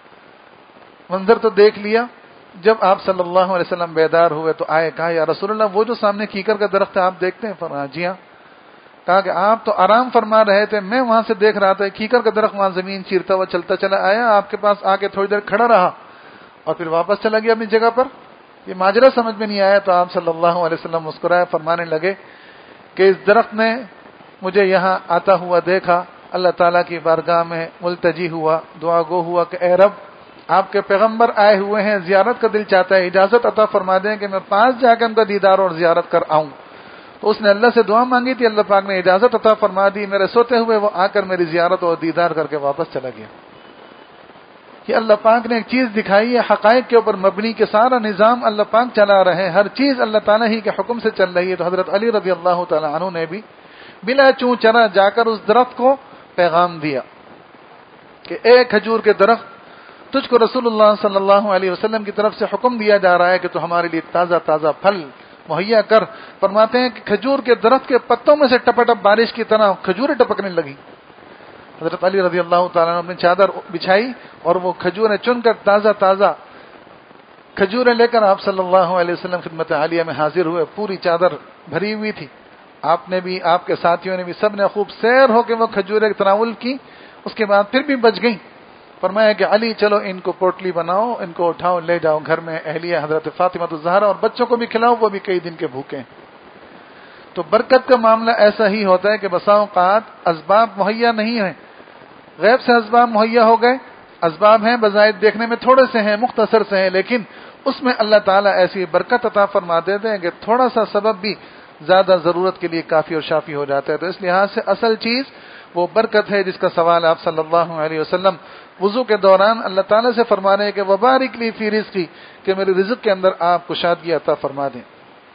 منظر تو دیکھ لیا. جب آپ صلی اللہ علیہ وسلم بیدار ہوئے تو آئے, کہا یا رسول اللہ وہ جو سامنے کیکر کا درخت ہے آپ دیکھتے ہیں؟ فرمایا جی ہاں. کہا کہ آپ تو آرام فرما رہے تھے, میں وہاں سے دیکھ رہا تھا کیکر کا درخت وہاں زمین چیرتا ہوا چلتا چلا آیا, آپ کے پاس آ کے تھوڑی دیر کھڑا رہا اور پھر واپس چلا گیا اپنی جگہ پر. یہ ماجرا سمجھ میں نہیں آیا تو آپ صلی اللہ علیہ وسلم مسکرائے, فرمانے لگے کہ اس درخت نے مجھے یہاں آتا ہوا دیکھا, اللہ تعالیٰ کی بارگاہ میں ملتجی ہوا, دعا گو ہوا کہ اے رب آپ کے پیغمبر آئے ہوئے ہیں, زیارت کا دل چاہتا ہے, اجازت عطا فرما دیں کہ میں پاس جا کے ان کا دیدار اور زیارت کر آؤں. تو اس نے اللہ سے دعا مانگی تھی, اللہ پاک نے اجازت عطا فرما دی, میرے سوتے ہوئے وہ آ کر میری زیارت اور دیدار کر کے واپس چلا گیا. کہ اللہ پاک نے ایک چیز دکھائی ہے حقائق کے اوپر مبنی, کہ سارا نظام اللہ پاک چلا رہے ہیں, ہر چیز اللہ تعالیٰ ہی کے حکم سے چل رہی ہے. تو حضرت علی رضی اللہ تعالیٰ عنہ نے بھی بلا چوں چرا جا کر اس درخت کو پیغام دیا کہ اے کھجور کے درخت, تجھ کو رسول اللہ صلی اللہ علیہ وسلم کی طرف سے حکم دیا جا رہا ہے کہ تو ہمارے لیے تازہ تازہ پھل مہیا کر. فرماتے ہیں کہ کھجور کے درخت کے پتوں میں سے ٹپٹپ بارش کی طرح کھجوریں ٹپکنے لگی. حضرت علی رضی اللہ تعالیٰ نے اپنی چادر بچھائی اور وہ کھجوریں چن کر تازہ تازہ کھجوریں لے کر آپ صلی اللہ علیہ وسلم خدمت عالیہ میں حاضر ہوئے. پوری چادر بھری ہوئی تھی, آپ نے بھی, آپ کے ساتھیوں نے بھی, سب نے خوب سیر ہو کے وہ کھجوریں تناول کی. اس کے بعد پھر بھی بچ گئیں. فرمایا کہ علی چلو ان کو پوٹلی بناؤ, ان کو اٹھاؤ لے جاؤ گھر میں, اہلیہ حضرت فاطمہ الزہرا اور بچوں کو بھی کھلاؤ, وہ بھی کئی دن کے بھوکے ہیں. تو برکت کا معاملہ ایسا ہی ہوتا ہے کہ بسا اوقات اسباب مہیا نہیں ہیں, غیب سے اسباب مہیا ہو گئے, اسباب ہیں بظاہر دیکھنے میں تھوڑے سے ہیں, مختصر سے ہیں, لیکن اس میں اللہ تعالیٰ ایسی برکت عطا فرما دیتے ہیں کہ تھوڑا سا سبب بھی زیادہ ضرورت کے لیے کافی اور شافی ہو جاتا ہے. تو اس لحاظ سے اصل چیز وہ برکت ہے جس کا سوال آپ صلی اللہ علیہ وسلم وضو کے دوران اللہ تعالیٰ سے فرما رہے ہیں کہ وبارک لی فی رزقی, کہ میرے رزق کے اندر آپ کشادگی عطا فرما دیں.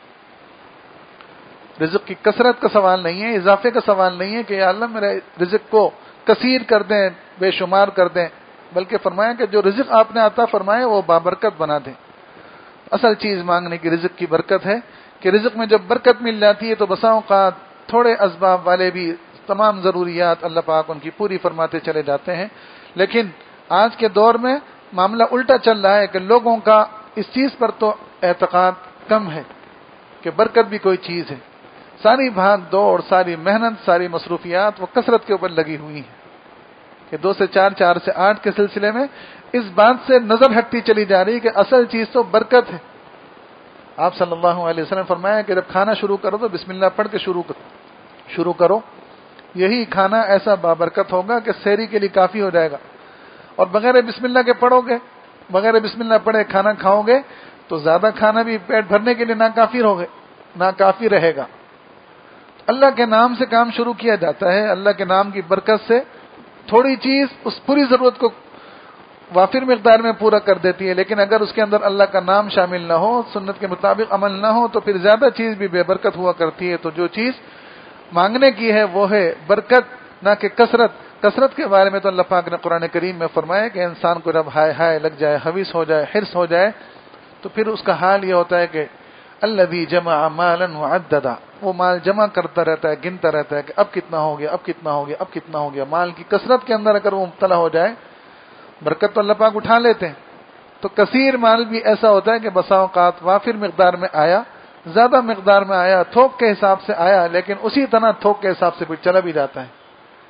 رزق کی کثرت کا سوال نہیں ہے, اضافے کا سوال نہیں ہے کہ یا اللہ میرے رزق کو کثیر کر دیں, بے شمار کر دیں, بلکہ فرمایا کہ جو رزق آپ نے عطا فرمایا وہ بابرکت بنا دیں. اصل چیز مانگنے کی رزق کی برکت ہے کہ رزق میں جب برکت مل جاتی ہے تو بسا اوقات تھوڑے اسباب والے بھی تمام ضروریات اللہ پاک ان کی پوری فرماتے چلے جاتے ہیں. لیکن آج کے دور میں معاملہ الٹا چل رہا ہے کہ لوگوں کا اس چیز پر تو اعتقاد کم ہے کہ برکت بھی کوئی چیز ہے. ساری بھاگ دوڑ, ساری محنت, ساری مصروفیات وہ کثرت کے اوپر لگی ہوئی ہیں کہ دو سے چار, چار سے آٹھ کے سلسلے میں اس بات سے نظر ہٹتی چلی جا رہی کہ اصل چیز تو برکت ہے. آپ صلی اللہ علیہ وسلم فرمایا کہ جب کھانا شروع کرو تو بسم اللہ پڑھ کے شروع شروع کرو, یہی کھانا ایسا بابرکت ہوگا کہ سحری کے لیے کافی ہو جائے گا. اور بغیر بسم اللہ کے پڑھو گے, بغیر بسم اللہ پڑھے کھانا کھاؤ گے تو زیادہ کھانا بھی پیٹ بھرنے کے لیے ناکافی ہوگے, ناکافی رہے گا. اللہ کے نام سے کام شروع کیا جاتا ہے, اللہ کے نام کی برکت سے تھوڑی چیز اس پوری ضرورت کو وافر مقدار میں پورا کر دیتی ہے. لیکن اگر اس کے اندر اللہ کا نام شامل نہ ہو, سنت کے مطابق عمل نہ ہو, تو پھر زیادہ چیز بھی بے برکت ہوا کرتی ہے. تو جو چیز مانگنے کی ہے وہ ہے برکت, نہ کہ کثرت. کثرت کے بارے میں تو اللہ پاک نے قرآن کریم میں فرمایا کہ انسان کو جب ہائے ہائے لگ جائے, حویث ہو جائے, حرص ہو جائے, تو پھر اس کا حال یہ ہوتا ہے کہ الذی جمع مالا وعددا, وہ مال جمع کرتا رہتا ہے, گنتا رہتا ہے کہ اب کتنا ہو گیا, اب کتنا ہو گیا, اب کتنا ہو گیا. مال کی کثرت کے اندر اگر وہ مبتلا ہو جائے برکت تو اللہ پاک اٹھا لیتے ہیں. تو کثیر مال بھی ایسا ہوتا ہے کہ بسا اوقات وافر مقدار میں آیا، زیادہ مقدار میں آیا، تھوک کے حساب سے آیا، لیکن اسی طرح تھوک کے حساب سے پھر چلا بھی جاتا ہے.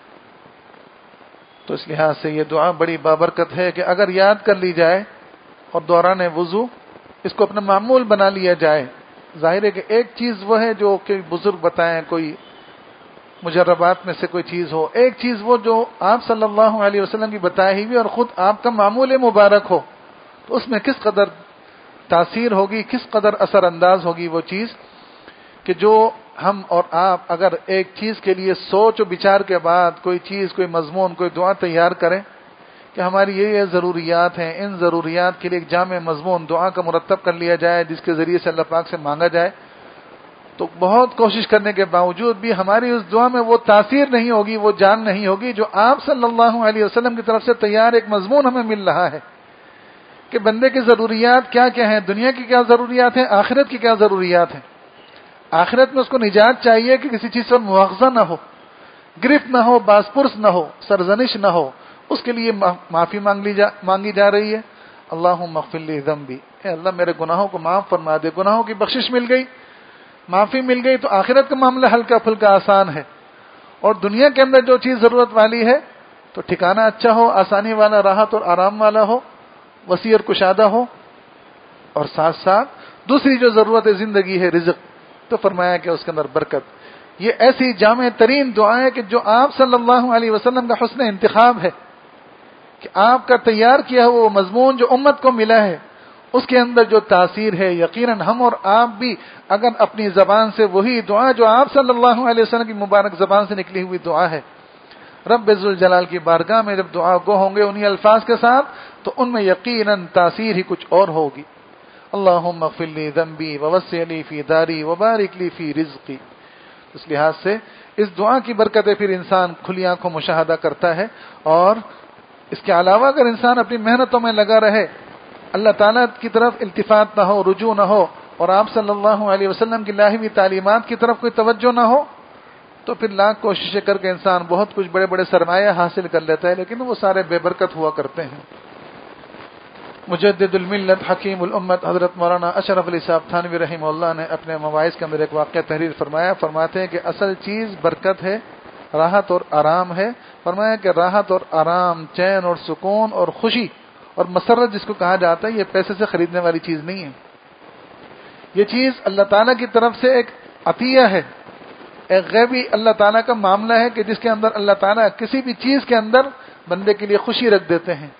تو اس لحاظ سے یہ دعا بڑی بابرکت ہے کہ اگر یاد کر لی جائے اور دوران وضو اس کو اپنا معمول بنا لیا جائے. ظاہر ہے کہ ایک چیز وہ ہے جو کہ بزرگ بتائیں، کوئی مجربات میں سے کوئی چیز ہو، ایک چیز وہ جو آپ صلی اللہ علیہ وسلم کی بتائی ہوئی اور خود آپ کا معمول مبارک ہو، تو اس میں کس قدر تاثیر ہوگی، کس قدر اثر انداز ہوگی وہ چیز کہ جو ہم اور آپ اگر ایک چیز کے لیے سوچ و بچار کے بعد کوئی چیز، کوئی مضمون، کوئی دعا تیار کریں کہ ہماری یہ یہ ضروریات ہیں، ان ضروریات کے لیے ایک جامع مضمون دعا کا مرتب کر لیا جائے جس کے ذریعے سے اللہ پاک سے مانگا جائے، تو بہت کوشش کرنے کے باوجود بھی ہماری اس دعا میں وہ تاثیر نہیں ہوگی، وہ جان نہیں ہوگی جو آپ صلی اللہ علیہ وسلم کی طرف سے تیار ایک مضمون ہمیں مل رہا ہے کہ بندے کی ضروریات کیا کیا ہیں، دنیا کی کیا ضروریات ہیں، آخرت کی کیا ضروریات ہیں. آخرت میں اس کو نجات چاہیے کہ کسی چیز پر مواخذہ نہ ہو، گرفت نہ ہو، باس پرس نہ ہو، سرزنش نہ ہو. اس کے لیے معافی مانگ لی جا مانگی جا رہی ہے. اللہم اغفر لی ذنبی، اے اللہ میرے گناہوں کو معاف فرما دے. گناہوں کی بخشش مل گئی، معافی مل گئی تو آخرت کا معاملہ ہلکا پھلکا آسان ہے. اور دنیا کے اندر جو چیز ضرورت والی ہے تو ٹھکانہ اچھا ہو، آسانی والا، راحت اور آرام والا ہو، وسیع اور کشادہ ہو. اور ساتھ ساتھ دوسری جو ضرورت زندگی ہے، رزق، تو فرمایا کہ اس کے اندر برکت. یہ ایسی جامع ترین دعا ہے کہ جو آپ صلی اللہ علیہ وسلم کا حسن انتخاب ہے کہ آپ کا تیار کیا ہوا وہ مضمون جو امت کو ملا ہے اس کے اندر جو تاثیر ہے، یقیناً ہم اور آپ بھی اگر اپنی زبان سے وہی دعا جو آپ صلی اللہ علیہ وسلم کی مبارک زبان سے نکلی ہوئی دعا ہے، رب ذوالجلال کی بارگاہ میں جب دعا گو ہوں گے انہی الفاظ کے ساتھ، تو ان میں یقیناً تاثیر ہی کچھ اور ہوگی. اللہم اغفر لی ذنبی ووسع لی فی داری وبارک لی فی رزقی. اس لحاظ سے اس دعا کی برکتیں پھر انسان کھلی آنکھوں مشاہدہ کرتا ہے. اور اس کے علاوہ اگر انسان اپنی محنتوں میں لگا رہے، اللہ تعالیٰ کی طرف التفات نہ ہو، رجوع نہ ہو، اور آپ صلی اللہ علیہ وسلم کی لائی ہوئی تعلیمات کی طرف کوئی توجہ نہ ہو، تو پھر لاکھ کوششیں کر کے انسان بہت کچھ بڑے بڑے سرمایہ حاصل کر لیتا ہے، لیکن وہ سارے بے برکت ہوا کرتے ہیں. مجدد الملت حکیم الامت حضرت مولانا اشرف علی صاحب تھانوی رحمہ اللہ نے اپنے مواعظ کے اندر ایک واقعہ تحریر فرمایا. فرماتے ہیں کہ اصل چیز برکت ہے، راحت اور آرام ہے. فرمایا کہ راحت اور آرام، چین اور سکون اور خوشی اور مسرت جس کو کہا جاتا ہے، یہ پیسے سے خریدنے والی چیز نہیں ہے. یہ چیز اللہ تعالیٰ کی طرف سے ایک عطیہ ہے، ایک غیبی اللہ تعالیٰ کا معاملہ ہے کہ جس کے اندر اللہ تعالیٰ کسی بھی چیز کے اندر بندے کے لیے خوشی رکھ دیتے ہیں.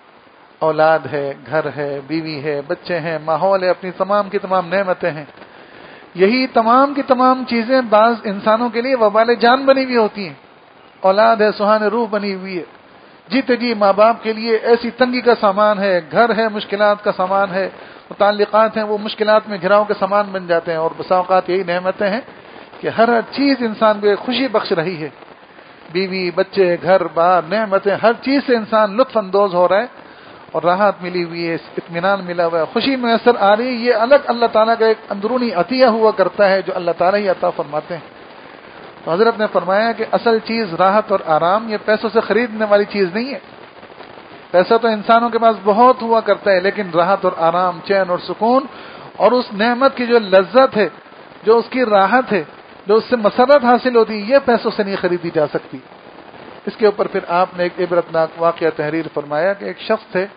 اولاد ہے، گھر ہے، بیوی ہے، بچے ہیں، ماحول ہے، اپنی تمام کی تمام نعمتیں ہیں. یہی تمام کی تمام چیزیں بعض انسانوں کے لیے وبال جان بنی ہوئی ہوتی ہیں. اولاد ہے، سہان روح بنی ہوئی ہے. جیتے جی ماں باپ کے لیے ایسی تنگی کا سامان ہے، گھر ہے مشکلات کا سامان ہے، متعلقات ہیں وہ مشکلات میں گھراؤ کے سامان بن جاتے ہیں. اور بسا اوقات یہی نعمتیں ہیں کہ ہر چیز انسان کو ایک خوشی بخش رہی ہے. بیوی، بچے، گھر بار، نعمتیں، ہر چیز سے انسان لطف اندوز ہو رہا ہے اور راحت ملی ہوئی ہے، اطمینان ملا ہوا ہے، خوشی میسر آ رہی ہے. یہ الگ اللہ تعالیٰ کا ایک اندرونی عطیہ ہوا کرتا ہے جو اللہ تعالیٰ ہی عطا فرماتے ہیں. تو حضرت نے فرمایا کہ اصل چیز راحت اور آرام، یہ پیسوں سے خریدنے والی چیز نہیں ہے. پیسہ تو انسانوں کے پاس بہت ہوا کرتا ہے، لیکن راحت اور آرام، چین اور سکون اور اس نعمت کی جو لذت ہے، جو اس کی راحت ہے، جو اس سے مسرت حاصل ہوتی ہے، یہ پیسوں سے نہیں خریدی جا سکتی. اس کے اوپر پھر آپ نے ایک عبرتناک واقعہ تحریر فرمایا کہ ایک شخص تھے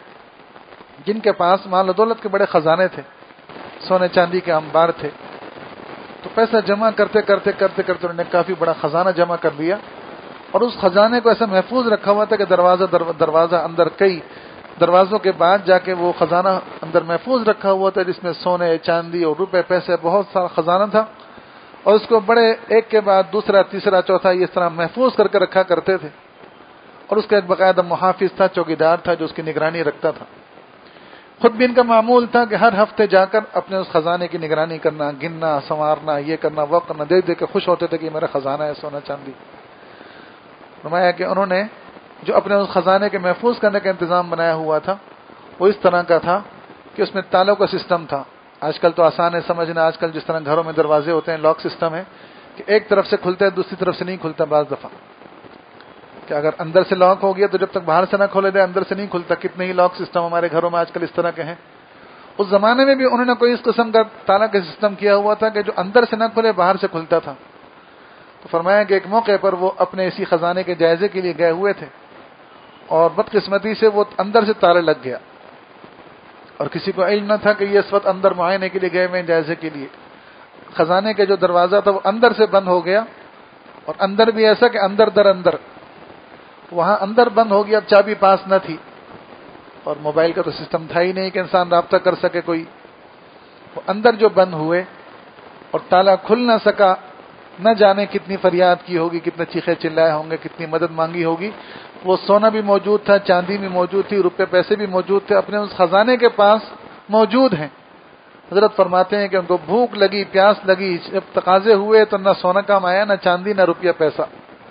جن کے پاس مال و دولت کے بڑے خزانے تھے، سونے چاندی کے انبار تھے. تو پیسہ جمع کرتے کرتے کرتے کرتے انہوں نے کافی بڑا خزانہ جمع کر لیا اور اس خزانے کو ایسا محفوظ رکھا ہوا تھا کہ دروازہ دروازہ اندر کئی دروازوں کے بعد جا کے وہ خزانہ اندر محفوظ رکھا ہوا تھا، جس میں سونے چاندی اور روپے پیسے بہت سارا خزانہ تھا. اور اس کو بڑے ایک کے بعد دوسرا تیسرا چوتھا اس طرح محفوظ کر کے رکھا کرتے تھے. اور اس کا ایک باقاعدہ محافظ تھا، چوکیدار تھا جو اس کی نگرانی رکھتا تھا. خود بھی ان کا معمول تھا کہ ہر ہفتے جا کر اپنے اس خزانے کی نگرانی کرنا، گننا، سنوارنا، یہ کرنا، وہ کرنا، دیکھ دیکھ کے خوش ہوتے تھے کہ میرا خزانہ ہے سونا چاندی. فرمایا کہ انہوں نے جو اپنے اس خزانے کے محفوظ کرنے کا انتظام بنایا ہوا تھا وہ اس طرح کا تھا کہ اس میں تالوں کا سسٹم تھا. آج کل تو آسان ہے سمجھنا، آج کل جس طرح گھروں میں دروازے ہوتے ہیں لاک سسٹم ہے کہ ایک طرف سے کھلتا ہے دوسری طرف سے نہیں کھلتا بعض دفعہ. کہ اگر اندر سے لاک ہو گیا تو جب تک باہر سے نہ کھولے جائے اندر سے نہیں کھلتا. کتنے ہی لاک سسٹم ہمارے گھروں میں آج کل اس طرح کے ہیں. اس زمانے میں بھی انہوں نے کوئی اس قسم کا تالا کا سسٹم کیا ہوا تھا کہ جو اندر سے نہ کھلے باہر سے کھلتا تھا. تو فرمایا کہ ایک موقع پر وہ اپنے اسی خزانے کے جائزے کے لیے گئے ہوئے تھے اور بدقسمتی سے وہ اندر سے تالا لگ گیا اور کسی کو علم نہ تھا کہ یہ اس وقت اندر معائنے کے لیے گئے ہوئے جائزے کے لیے. خزانے کے جو دروازہ تھا وہ اندر سے بند ہو گیا اور اندر بھی ایسا کہ اندر در اندر وہاں اندر بند ہو گیا. اب چابی پاس نہ تھی اور موبائل کا تو سسٹم تھا ہی نہیں کہ انسان رابطہ کر سکے کوئی. وہ اندر جو بند ہوئے اور تالا کھل نہ سکا. نہ جانے کتنی فریاد کی ہوگی, کتنے چیخے چلائے ہوں گے, کتنی مدد مانگی ہوگی. وہ سونا بھی موجود تھا, چاندی بھی موجود تھی, روپے پیسے بھی موجود تھے, اپنے اس خزانے کے پاس موجود ہیں. حضرت فرماتے ہیں کہ ان کو بھوک لگی, پیاس لگی, جب تقاضے ہوئے تو نہ سونا کام آیا, نہ چاندی, نہ روپیہ پیسہ.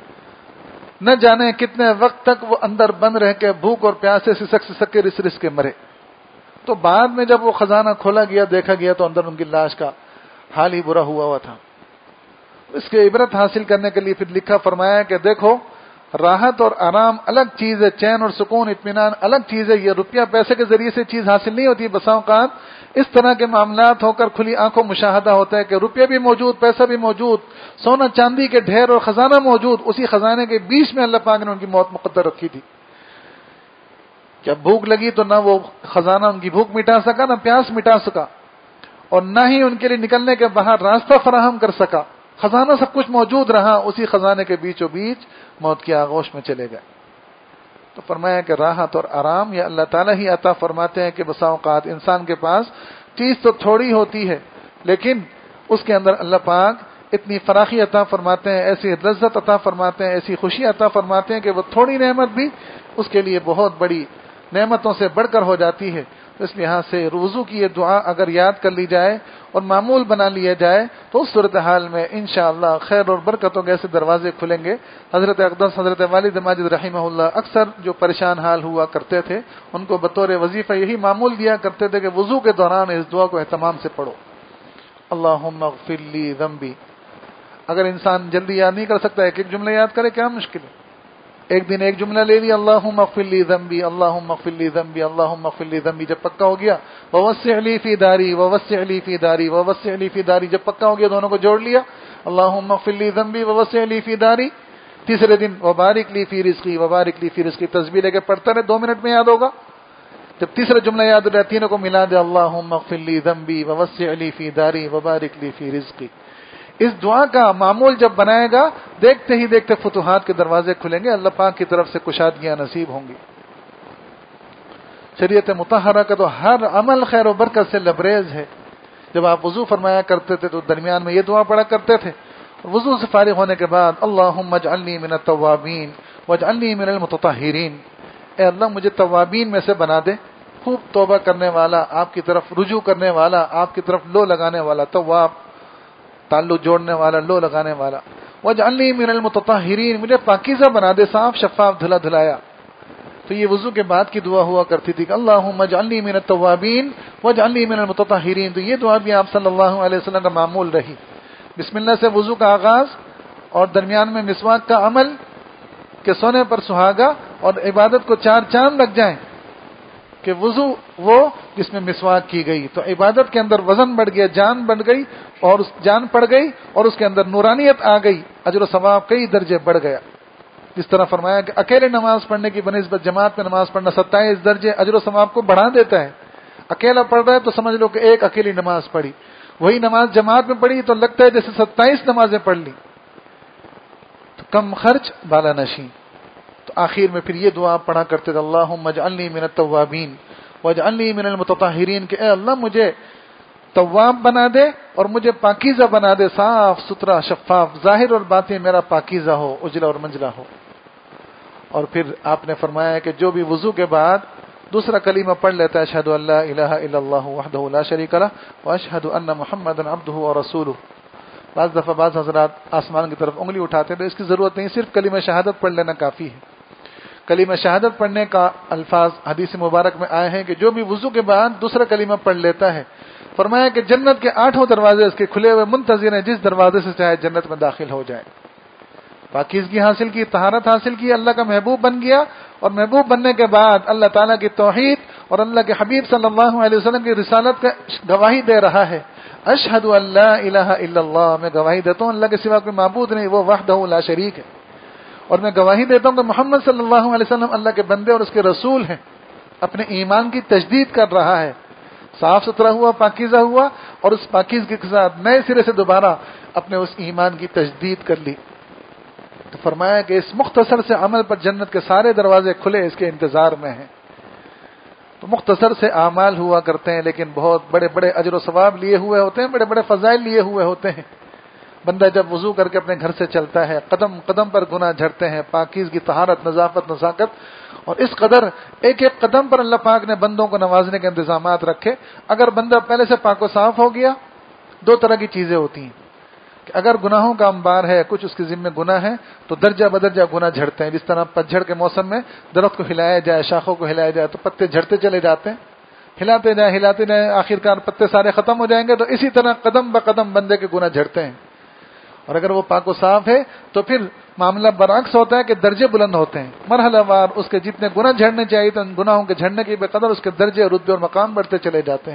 نہ جانے کتنے وقت تک وہ اندر بند رہ کے بھوک اور پیاس سے سسک سسک کے رس رس کے مرے. تو بعد میں جب وہ خزانہ کھولا گیا, دیکھا گیا تو اندر ان کی لاش کا حال ہی برا ہوا ہوا تھا. اس کے عبرت حاصل کرنے کے لیے پھر لکھا فرمایا کہ دیکھو, راحت اور آرام الگ چیز ہے, چین اور سکون اطمینان الگ چیز ہے. یہ روپیہ پیسے کے ذریعے سے چیز حاصل نہیں ہوتی. بسا اوقات اس طرح کے معاملات ہو کر کھلی آنکھوں مشاہدہ ہوتا ہے کہ روپیہ بھی موجود, پیسہ بھی موجود, سونا چاندی کے ڈھیر اور خزانہ موجود. اسی خزانے کے بیچ میں اللہ پاک نے ان کی موت مقدر رکھی تھی. جب بھوک لگی تو نہ وہ خزانہ ان کی بھوک مٹا سکا, نہ پیاس مٹا سکا, اور نہ ہی ان کے لیے نکلنے کے باہر راستہ فراہم کر سکا. خزانہ سب کچھ موجود رہا, اسی خزانے کے بیچوں بیچ موت کی آغوش میں چلے گئے. تو فرمایا کہ راحت اور آرام یہ اللہ تعالیٰ ہی عطا فرماتے ہیں کہ بسا اوقات انسان کے پاس چیز تو تھوڑی ہوتی ہے لیکن اس کے اندر اللہ پاک اتنی فراخی عطا فرماتے ہیں, ایسی لذت عطا فرماتے ہیں, ایسی خوشی عطا فرماتے ہیں کہ وہ تھوڑی نعمت بھی اس کے لیے بہت بڑی نعمتوں سے بڑھ کر ہو جاتی ہے. اس لحاظ سے وضو کی یہ دعا اگر یاد کر لی جائے اور معمول بنا لیا جائے تو اس صورتحال میں انشاءاللہ خیر اور برکتوں کے ایسے دروازے کھلیں گے. حضرت اقدس حضرت والد ماجد رحمہ اللہ اکثر جو پریشان حال ہوا کرتے تھے ان کو بطور وظیفہ یہی معمول دیا کرتے تھے کہ وضو کے دوران اس دعا کو اہتمام سے پڑھو, اللہم اغفر لی ذنبی. اگر انسان جلدی یاد نہیں کر سکتا ایک ایک جملہ یاد کرے, کیا مشکل ہے. ایک دن ایک جملہ لے لیا, اللہم اغفر لی ذنبی, اللہم اغفر لی ذنبی, اللہم اغفر لی ذنبی. جب پکا ہو گیا ووسع لی فی داری, ووسع لی فی داری, ووسع لی فی داری. جب پکا ہو گیا دونوں کو جوڑ لیا, اللہم اغفر لی ذنبی ووسع لی فی داری. تیسرے دن وبارک لی فی رزقی, وبارک لی فی رزقی. تسبیح لے کے پڑھتا رہے, دو منٹ میں یاد ہوگا. جب تیسرا جملہ یاد ہو جائے تینوں کو ملا دے, اللہم اغفر لی ذنبی ووسع لی فی داری, وبارک لی فی رزقی. اس دعا کا معمول جب بنائے گا دیکھتے ہی دیکھتے فتوحات کے دروازے کھلیں گے, اللہ پاک کی طرف سے کشادگیاں نصیب ہوں گی. شریعت مطہرہ کا تو ہر عمل خیر و برکت سے لبریز ہے. جب آپ وضو فرمایا کرتے تھے تو درمیان میں یہ دعا پڑھا کرتے تھے. وضو سے فارغ ہونے کے بعد اللہم اجعلنی من التوابین واجعلنی من المتطہرین. اے اللہ مجھے توابین میں سے بنا دے, خوب توبہ کرنے والا, آپ کی طرف رجوع کرنے والا, آپ کی طرف لو لگانے والا. تواب تعلق جوڑنے والا, لو لگانے والا. واجعلنی من المتطہرین, مجھے پاکیزہ بنا دے, صاف شفاف دھلا دھلایا. تو یہ وضو کے بعد کی دعا ہوا کرتی تھی کہ اللہم اجعلنی من التوابین واجعلنی من المتطہرین. تو یہ دعا بھی آپ صلی اللہ علیہ وسلم کا معمول رہی. بسم اللہ سے وضو کا آغاز اور درمیان میں مسواک کا عمل کہ سونے پر سہاگا اور عبادت کو چار چاند لگ جائیں کہ وضو وہ جس میں مسواک کی گئی تو عبادت کے اندر وزن بڑھ گیا, جان بڑھ گئی اور اس جان پڑ گئی اور اس کے اندر نورانیت آ گئی, اجر و ثواب کئی درجے بڑھ گیا. جس طرح فرمایا کہ اکیلے نماز پڑھنے کی بنسبت جماعت میں نماز پڑھنا ستائیس درجے اجر و ثواب کو بڑھا دیتا ہے. اکیلا پڑھ رہا ہے تو سمجھ لو کہ ایک اکیلی نماز پڑھی, وہی نماز جماعت میں پڑھی تو لگتا ہے جیسے ستائیس نمازیں پڑھ لی. تو کم خرچ بالا نشیں. تو آخر میں پھر یہ دعا پڑھا کرتے تھے اللہم اجعلنی من التوابین واجعلنی من المتطہرین کہ اے اللہ مجھے تواب بنا دے اور مجھے پاکیزہ بنا دے, صاف ستھرا شفاف, ظاہر اور باطن میرا پاکیزہ ہو, اجلا اور منجلا ہو. اور پھر آپ نے فرمایا کہ جو بھی وضو کے بعد دوسرا کلمہ پڑھ لیتا ہے اشہد ان لا الہ الا اللہ وحدہ لا شریک لہ واشہد ان محمدا عبدہ ورسولہ. بعض دفعہ بعض حضرات آسمان کی طرف انگلی اٹھاتے ہیں تو اس کی ضرورت نہیں, صرف کلمہ شہادت پڑھ لینا کافی ہے. کلمہ شہادت پڑھنے کا الفاظ حدیث مبارک میں آئے ہیں کہ جو بھی وضو کے بعد دوسرا کلمہ پڑھ لیتا ہے فرمایا کہ جنت کے آٹھوں دروازے اس کے کھلے ہوئے منتظر ہیں, جس دروازے سے چاہے جنت میں داخل ہو جائے. پاکیزگی حاصل کی، طہارت حاصل کی، اللہ کا محبوب بن گیا، اور محبوب بننے کے بعد اللہ تعالیٰ کی توحید اور اللہ کے حبیب صلی اللہ علیہ وسلم کی رسالت کا گواہی دے رہا ہے. اشہد ان لا الہ الا اللہ، میں گواہی دیتا ہوں اللہ کے سوا کوئی معبود نہیں، وہ وحدہ لا شریک ہے. اور میں گواہی دیتا ہوں کہ محمد صلی اللہ علیہ وسلم اللہ کے بندے اور اس کے رسول ہیں. اپنے ایمان کی تجدید کر رہا ہے، صاف ستھرا ہوا، پاکیزہ ہوا، اور اس پاکیزگی کے ساتھ نئے سرے سے دوبارہ اپنے اس ایمان کی تجدید کر لی. تو فرمایا کہ اس مختصر سے عمل پر جنت کے سارے دروازے کھلے اس کے انتظار میں ہیں. تو مختصر سے اعمال ہوا کرتے ہیں، لیکن بہت بڑے بڑے اجر و ثواب لیے ہوئے ہوتے ہیں، بڑے بڑے فضائل لیے ہوئے ہوتے ہیں. بندہ جب وضو کر کے اپنے گھر سے چلتا ہے، قدم قدم پر گناہ جھڑتے ہیں، پاکیزگی، طہارت، نظافت، نزاکت، اور اس قدر ایک ایک قدم پر اللہ پاک نے بندوں کو نوازنے کے انتظامات رکھے. اگر بندہ پہلے سے پاک و صاف ہو گیا، دو طرح کی چیزیں ہوتی ہیں کہ اگر گناہوں کا انبار ہے، کچھ اس کے ذمہ گناہ ہے، تو درجہ بدرجہ گناہ جھڑتے ہیں. جس طرح پتجھڑ کے موسم میں درخت کو ہلایا جائے، شاخوں کو ہلایا جائے تو پتے جھڑتے چلے جاتے ہیں، ہلاتے جائیں ہلاتے جائیں، آخرکار پتے سارے ختم ہو جائیں گے. تو اسی طرح قدم بقدم بندے کے گناہ جھڑتے ہیں. اور اگر وہ پاک و صاف ہے تو پھر معاملہ برعکس ہوتا ہے کہ درجے بلند ہوتے ہیں. مرحلہ وار اس کے جتنے گناہ جھڑنے چاہیے تو ان گناہوں کے جھڑنے کی بے قدر اس کے درجے، رتبے اور مقام بڑھتے چلے جاتے ہیں.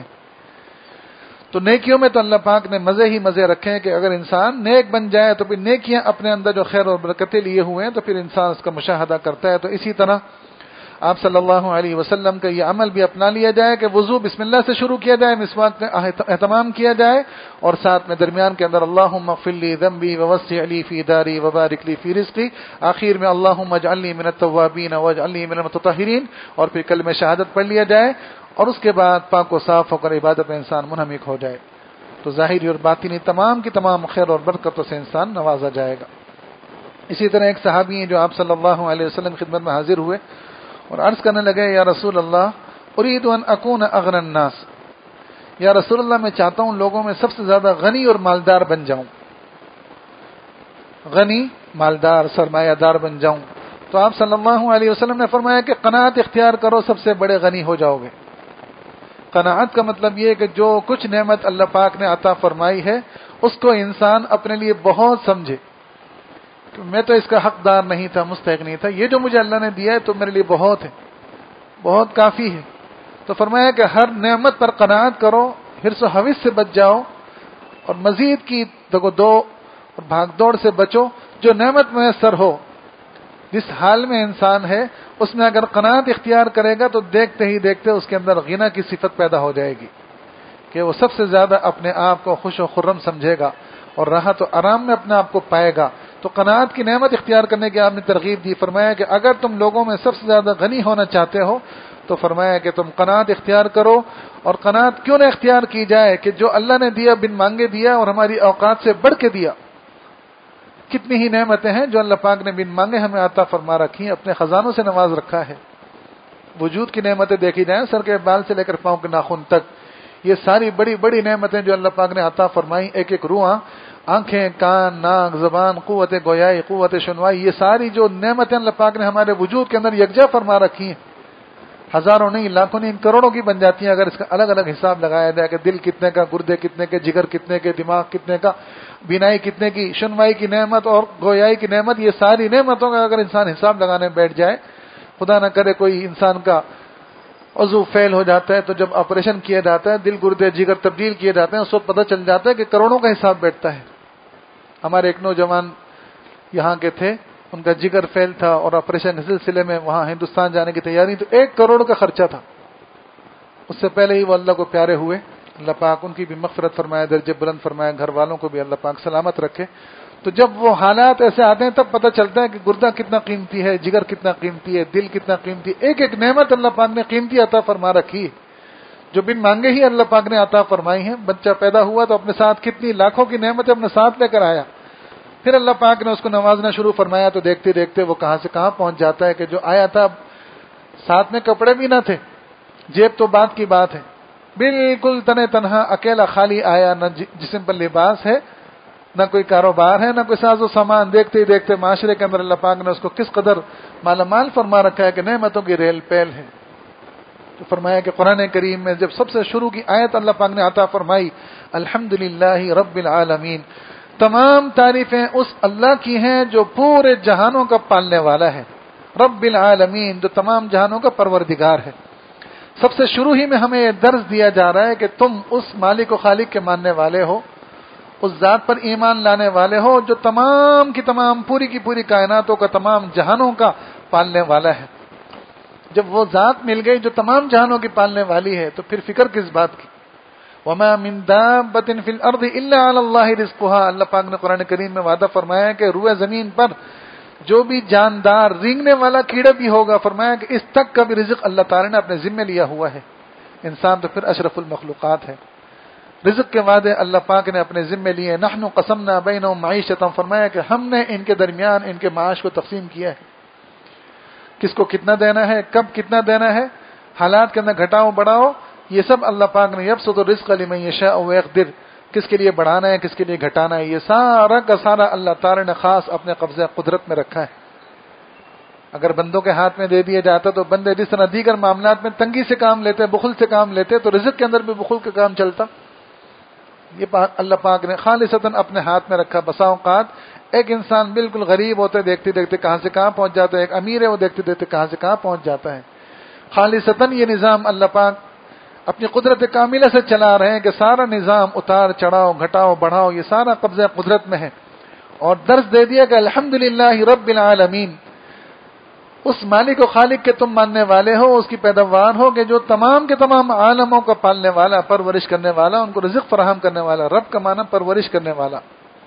تو نیکیوں میں تو اللہ پاک نے مزے ہی مزے رکھے ہیں کہ اگر انسان نیک بن جائے تو پھر نیکیاں اپنے اندر جو خیر اور برکتیں لیے ہوئے ہیں تو پھر انسان اس کا مشاہدہ کرتا ہے. تو اسی طرح آپ صلی اللہ علیہ وسلم کا یہ عمل بھی اپنا لیا جائے کہ وضو بسم اللہ سے شروع کیا جائے، مسواک کا اہتمام کیا جائے، اور ساتھ میں درمیان کے اندر اللہم اغفر لی ذنبی ووسع لی فی داری وبارک لی فی رزقی، آخر میں اللہم اجعلنی من التوابین واجعلنی من المتطہرین، اور پھر کلمہ شہادت پڑھ لیا جائے، اور اس کے بعد پاک و صاف ہو کر عبادت میں انسان منہمک ہو جائے. تو ظاہری اور باطنی تمام کی تمام خیر اور برکتوں سے انسان نوازا جائے گا. اسی طرح ایک صحابی ہیں جو آپ صلی اللہ علیہ وسلم کی خدمت میں حاضر ہوئے اور عرض کرنے لگے، یا رسول اللہ اريد ان اكون اغنى الناس، یا رسول اللہ میں چاہتا ہوں لوگوں میں سب سے زیادہ غنی اور مالدار بن جاؤں، غنی مالدار سرمایہ دار بن جاؤں. تو آپ صلی اللہ علیہ وسلم نے فرمایا کہ قناعت اختیار کرو، سب سے بڑے غنی ہو جاؤ گے. قناعت کا مطلب یہ کہ جو کچھ نعمت اللہ پاک نے عطا فرمائی ہے اس کو انسان اپنے لیے بہت سمجھے کہ میں تو اس کا حقدار نہیں تھا، مستحق نہیں تھا، یہ جو مجھے اللہ نے دیا ہے تو میرے لیے بہت ہے، بہت کافی ہے. تو فرمایا کہ ہر نعمت پر قناعت کرو، حرص و حوث سے بچ جاؤ، اور مزید کی دگو دو اور بھاگ دوڑ سے بچو. جو نعمت میسر ہو، جس حال میں انسان ہے اس میں اگر قناعت اختیار کرے گا تو دیکھتے ہی دیکھتے اس کے اندر غنا کی صفت پیدا ہو جائے گی کہ وہ سب سے زیادہ اپنے آپ کو خوش و خرم سمجھے گا اور راحت و آرام میں اپنے آپ کو پائے گا. تو قناعت کی نعمت اختیار کرنے کی آپ نے ترغیب دی. فرمایا کہ اگر تم لوگوں میں سب سے زیادہ غنی ہونا چاہتے ہو تو فرمایا کہ تم قناعت اختیار کرو. اور قناعت کیوں نہ اختیار کی جائے کہ جو اللہ نے دیا بن مانگے دیا اور ہماری اوقات سے بڑھ کے دیا. کتنی ہی نعمتیں ہیں جو اللہ پاک نے بن مانگے ہمیں عطا فرما رکھی ہیں، اپنے خزانوں سے نواز رکھا ہے. وجود کی نعمتیں دیکھی جائیں، سر کے بال سے لے کر پاؤں کے ناخن تک، یہ ساری بڑی بڑی نعمتیں جو اللہ پاک نے عطا فرمائی، ایک ایک روحاں، آنکھیں، کان، ناک، زبان، قوت گویائی، قوت شنوائی، یہ ساری جو نعمتیں اللہ پاک نے ہمارے وجود کے اندر یکجا فرما رکھی ہیں، ہزاروں نہیں، لاکھوں نہیں، کروڑوں کی بن جاتی ہیں اگر اس کا الگ الگ حساب لگایا جائے کہ دل کتنے کا، گردے کتنے کے، جگر کتنے کے، دماغ کتنے کا، بینائی کتنے کی، شنوائی کی نعمت اور گویائی کی نعمت. یہ ساری نعمتوں کا اگر انسان حساب لگانے بیٹھ جائے، خدا نہ کرے کوئی انسان کا عضو فیل ہو جاتا ہے تو جب آپریشن کیا جاتا ہے، دل، گردے، جگر تبدیل کیے جاتے ہیں، اس وقت پتہ چل جاتا ہے کہ کروڑوں کا حساب بیٹھتا ہے. ہمارے ایک نوجوان یہاں کے تھے، ان کا جگر فیل تھا اور آپریشن کے سلسلے میں وہاں ہندوستان جانے کی تیاری، تو ایک کروڑ کا خرچہ تھا. اس سے پہلے ہی وہ اللہ کو پیارے ہوئے. اللہ پاک ان کی بھی مغفرت فرمائے، درجے بلند فرمائے، گھر والوں کو بھی اللہ پاک سلامت رکھے. تو جب وہ حالات ایسے آتے ہیں تب پتہ چلتا ہے کہ گردہ کتنا قیمتی ہے، جگر کتنا قیمتی ہے، دل کتنا قیمتی ہے. ایک ایک نعمت اللہ پاک نے قیمتی عطا فرما رکھی ہے جو بن مانگے ہی اللہ پاک نے عطا فرمائی ہیں. بچہ پیدا ہوا تو اپنے ساتھ کتنی لاکھوں کی نعمتیں اپنے ساتھ لے کر آیا، پھر اللہ پاک نے اس کو نوازنا شروع فرمایا تو دیکھتے دیکھتے وہ کہاں سے کہاں پہنچ جاتا ہے کہ جو آیا تھا ساتھ میں کپڑے بھی نہ تھے، جیب تو بات کی بات ہے، بالکل تنے تنہا اکیلا خالی آیا، نہ جسم پر لباس ہے، نہ کوئی کاروبار ہے، نہ کوئی ساز و سامان. دیکھتے ہی دیکھتے معاشرے کے اندر اللہ پاک نے اس کو کس قدر مالا مال فرما رکھا ہے کہ نعمتوں کی ریل پیل ہے. تو فرمایا کہ قرآن کریم میں جب سب سے شروع کی آیت اللہ پاک نے عطا فرمائی، الحمدللہ رب العالمین، تمام تعریفیں اس اللہ کی ہیں جو پورے جہانوں کا پالنے والا ہے، رب العالمین، جو تمام جہانوں کا پروردگار ہے۔ سب سے شروع ہی میں ہمیں یہ درس دیا جا رہا ہے کہ تم اس مالک و خالق کے ماننے والے ہو، اس ذات پر ایمان لانے والے ہو جو تمام کی تمام پوری کی پوری کائناتوں کا، تمام جہانوں کا پالنے والا ہے۔ جب وہ ذات مل گئی جو تمام جہانوں کی پالنے والی ہے تو پھر فکر کس بات کی؟ وَمَا مِن دَابَّةٍ فِي الْأَرْضِ إِلَّا عَلَى اللَّهِ رِزْقُهَا، اللہ پاک نے قرآن کریم میں وعدہ فرمایا ہے کہ روئے زمین پر جو بھی جاندار رینگنے والا کیڑا بھی ہوگا، فرمایا کہ اس تک کا بھی رزق اللہ تعالی نے اپنے ذمہ لیا ہوا ہے۔ انسان تو پھر اشرف المخلوقات ہے۔ رزق کے وعدے اللہ پاک نے اپنے ذمہ لیے۔ نحن قسمنا بینہم معیشتہم، فرمایا کہ ہم نے ان کے درمیان ان کے معاش کو تقسیم کیا ہے، کس کو کتنا دینا ہے، کب کتنا دینا ہے، حالات کے اندر گھٹاؤ بڑھاؤ، یہ سب اللہ پاک نے یبسط الرزق لمن یشاء ویقدر، کس کے لیے بڑھانا ہے کس کے لیے گھٹانا ہے، یہ سارا کا سارا اللہ تعالی نے خاص اپنے قبضہ قدرت میں رکھا ہے۔ اگر بندوں کے ہاتھ میں دے دیا جاتا تو بندے جس طرح دیگر معاملات میں تنگی سے کام لیتے، بخل سے کام لیتے، تو رزق کے اندر بھی بخل کا کام چلتا۔ یہ اللہ پاک نے خالصتاً اپنے ہاتھ میں رکھا۔ بسا اوقات ایک انسان بالکل غریب ہوتے دیکھتے دیکھتے کہاں سے کہاں پہنچ جاتا ہے، ایک امیر ہے وہ دیکھتے دیکھتے کہاں سے کہاں پہنچ جاتا ہے۔ خالصتاً یہ نظام اللہ پاک اپنی قدرت کاملہ سے چلا رہے ہیں کہ سارا نظام اتار چڑھاؤ گھٹاؤ بڑھاؤ یہ سارا قبضہ قدرت میں ہے۔ اور درس دے دیا کہ الحمدللہ رب العالمین، اس مالک و خالق کے تم ماننے والے ہو، اس کی پیداوار ہو کہ جو تمام کے تمام عالموں کا پالنے والا، پرورش کرنے والا، ان کو رزق فراہم کرنے والا۔ رب کا معنی پرورش کرنے والا،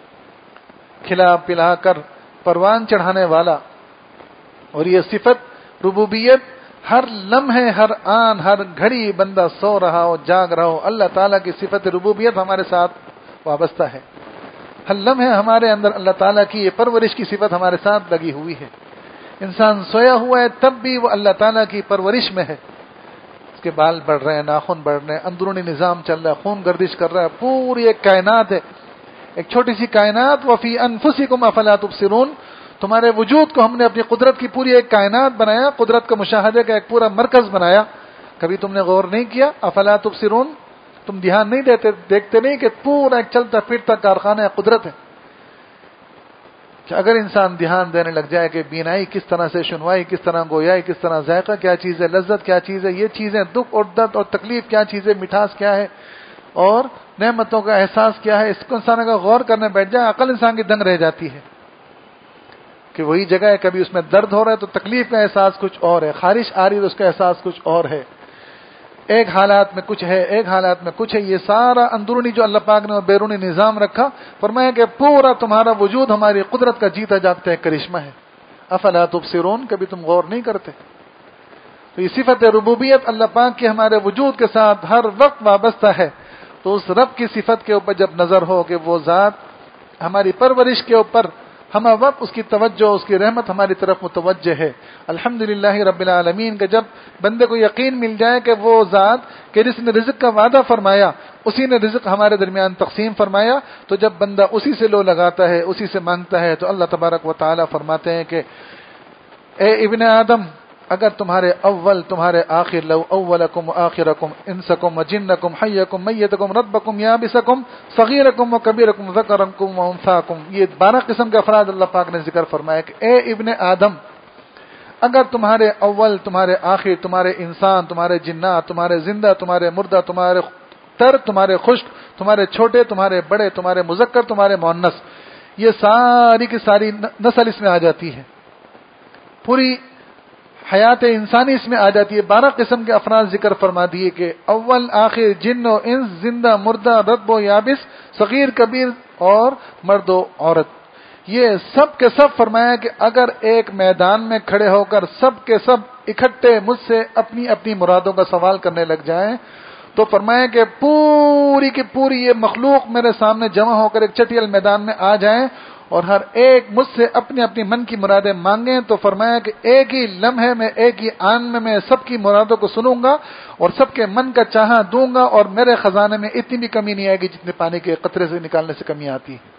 کھلا پلا کر پروان چڑھانے والا۔ اور یہ صفت ربوبیت ہر لمحے، ہر آن، ہر گھڑی بندہ سو رہا ہو جاگ رہا ہو، اللہ تعالیٰ کی صفت ربوبیت ہمارے ساتھ وابستہ ہے۔ ہر لمحے ہمارے اندر اللہ تعالیٰ کی یہ پرورش کی صفت ہمارے ساتھ لگی ہوئی ہے۔ انسان سویا ہوا ہے تب بھی وہ اللہ تعالیٰ کی پرورش میں ہے۔ اس کے بال بڑھ رہے ہیں، ناخن بڑھ رہے ہیں، اندرونی نظام چل رہا ہے، خون گردش کر رہا ہے، پوری ایک کائنات ہے، ایک چھوٹی سی کائنات۔ وَفِي أَنفُسِكُمْ أَفَلَا تُبْصِرُونَ، تمہارے وجود کو ہم نے اپنی قدرت کی پوری ایک کائنات بنایا، قدرت کا مشاہدے کا ایک پورا مرکز بنایا، کبھی تم نے غور نہیں کیا؟ افلا تبصرون، تم دھیان نہیں دیتے، دیکھتے نہیں کہ پورا ایک چلتا پھرتا کارخانہ قدرت ہے کہ اگر انسان دھیان دینے لگ جائے کہ بینائی کس طرح سے، سنوائی کس طرح، گویائی کس طرح، ذائقہ کیا چیز ہے، لذت کیا چیز ہے، یہ چیزیں، دکھ اور درد اور تکلیف کیا چیز ہے، مٹھاس کیا ہے، اور نعمتوں کا احساس کیا ہے، اس کو انسان اگر غور کرنے بیٹھ جائے عقل انسان کی دنگ رہ جاتی ہے کہ وہی جگہ ہے، کبھی اس میں درد ہو رہا ہے تو تکلیف کا احساس کچھ اور ہے، خارش آ رہی ہے تو اس کا احساس کچھ اور ہے، ایک حالات میں کچھ ہے، ایک حالات میں کچھ ہے۔ یہ سارا اندرونی جو اللہ پاک نے اور بیرونی نظام رکھا، فرمایا کہ پورا تمہارا وجود ہماری قدرت کا جیتا جاگتا ہے کرشمہ ہے۔ افلا تبصرون، کبھی تم غور نہیں کرتے؟ تو یہ صفت ربوبیت اللہ پاک کی ہمارے وجود کے ساتھ ہر وقت وابستہ ہے۔ تو اس رب کی صفت کے اوپر جب نظر ہو کہ وہ ذات ہماری پرورش کے اوپر ہم وقت اس کی توجہ، اس کی رحمت ہماری طرف متوجہ ہے۔ الحمدللہ رب العالمین کہ جب بندے کو یقین مل جائے کہ وہ ذات کہ جس نے رزق کا وعدہ فرمایا، اسی نے رزق ہمارے درمیان تقسیم فرمایا، تو جب بندہ اسی سے لو لگاتا ہے، اسی سے مانگتا ہے، تو اللہ تبارک و تعالی فرماتے ہیں کہ اے ابن آدم، اگر تمہارے اول تمہارے آخر، لو اولکم و آخرکم انسکم و جنکم حیکم میتکم ربکم یابسکم صغیرکم و کبیرکم ذکرکم و انثاکم، یہ بارہ قسم کے افراد اللہ پاک نے ذکر فرمایا کہ اے ابن آدم، اگر تمہارے اول تمہارے آخر، تمہارے انسان، تمہارے جنات، تمہارے زندہ، تمہارے مردہ، تمہارے تر، تمہارے خشک، تمہارے چھوٹے، تمہارے بڑے، تمہارے مذکر، تمہارے مؤنث، یہ ساری کی ساری نسل اس میں آ جاتی ہے، پوری حیات انسانی اس میں آ جاتی ہے۔ بارہ قسم کے افراد ذکر فرما دیے کہ اول آخر، جن و انس، زندہ مردہ، رطب و یابس، صغیر کبیر اور مرد و عورت، یہ سب کے سب فرمایا کہ اگر ایک میدان میں کھڑے ہو کر سب کے سب اکٹھے مجھ سے اپنی اپنی مرادوں کا سوال کرنے لگ جائیں تو فرمایا کہ پوری کی پوری یہ مخلوق میرے سامنے جمع ہو کر ایک چٹیل میدان میں آ جائیں اور ہر ایک مجھ سے اپنی اپنی من کی مرادیں مانگیں، تو فرمایا کہ ایک ہی لمحے میں، ایک ہی آن میں میں سب کی مرادوں کو سنوں گا اور سب کے من کا چاہا دوں گا، اور میرے خزانے میں اتنی بھی کمی نہیں آئے گی جتنے پانی کے قطرے سے نکالنے سے کمی آتی ہے۔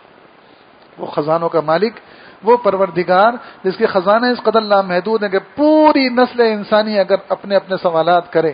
وہ خزانوں کا مالک، وہ پروردگار جس کے خزانے اس قدر لامحدود ہیں کہ پوری نسل انسانی اگر اپنے اپنے سوالات کرے۔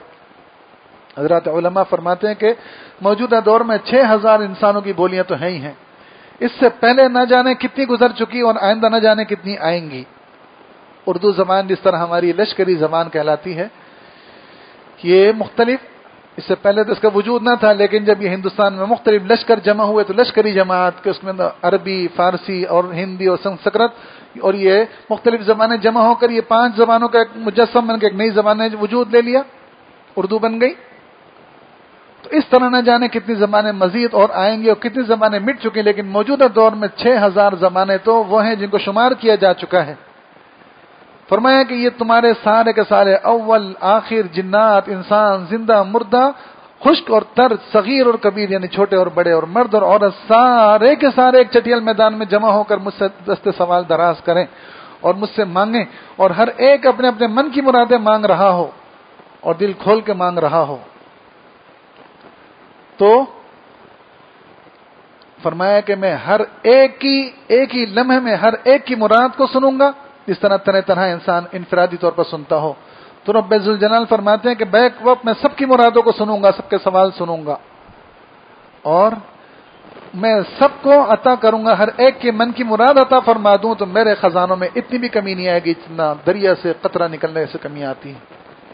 حضرات علماء فرماتے ہیں کہ موجودہ دور میں چھ ہزار انسانوں کی بولیاں تو ہیں ہی ہیں، اس سے پہلے نہ جانے کتنی گزر چکی اور آئندہ نہ جانے کتنی آئیں گی. اردو زبان جس طرح ہماری لشکری زبان کہلاتی ہے، یہ مختلف، اس سے پہلے تو اس کا وجود نہ تھا، لیکن جب یہ ہندوستان میں مختلف لشکر جمع ہوئے تو لشکری جماعت کے اس میں عربی، فارسی اور ہندی اور سنسکرت اور یہ مختلف زبانیں جمع ہو کر یہ پانچ زبانوں کا ایک مجسم بن کے ایک نئی زبان نے وجود لے لیا، اردو بن گئی. تو اس طرح نہ جانے کتنی زبانیں مزید اور آئیں گی اور کتنی زبانیں مٹ چکی، لیکن موجودہ دور میں چھ ہزار زبانیں تو وہ ہیں جن کو شمار کیا جا چکا ہے. فرمایا کہ یہ تمہارے سارے کے سارے اول آخر، جنات، انسان، زندہ، مردہ، خشک اور تر، صغیر اور کبیر یعنی چھوٹے اور بڑے اور مرد اور عورت، سارے کے سارے ایک چٹیل میدان میں جمع ہو کر مجھ سے دست سوال دراز کریں اور مجھ سے مانگیں، اور ہر ایک اپنے اپنے من کی مرادیں مانگ رہا ہو اور دل کھول کے مانگ رہا ہو. تو فرمایا کہ میں ہر ایک کی ایک ہی لمحے میں ہر ایک کی مراد کو سنوں گا، جس طرح طرح طرح انسان انفرادی طور پر سنتا ہو. تو رب ذوالجلال فرماتے ہیں کہ بیک وقت میں سب کی مرادوں کو سنوں گا، سب کے سوال سنوں گا، اور میں سب کو عطا کروں گا، ہر ایک کے من کی مراد عطا فرما دوں تو میرے خزانوں میں اتنی بھی کمی نہیں آئے گی جتنا دریا سے قطرہ نکلنے سے کمی آتی ہے.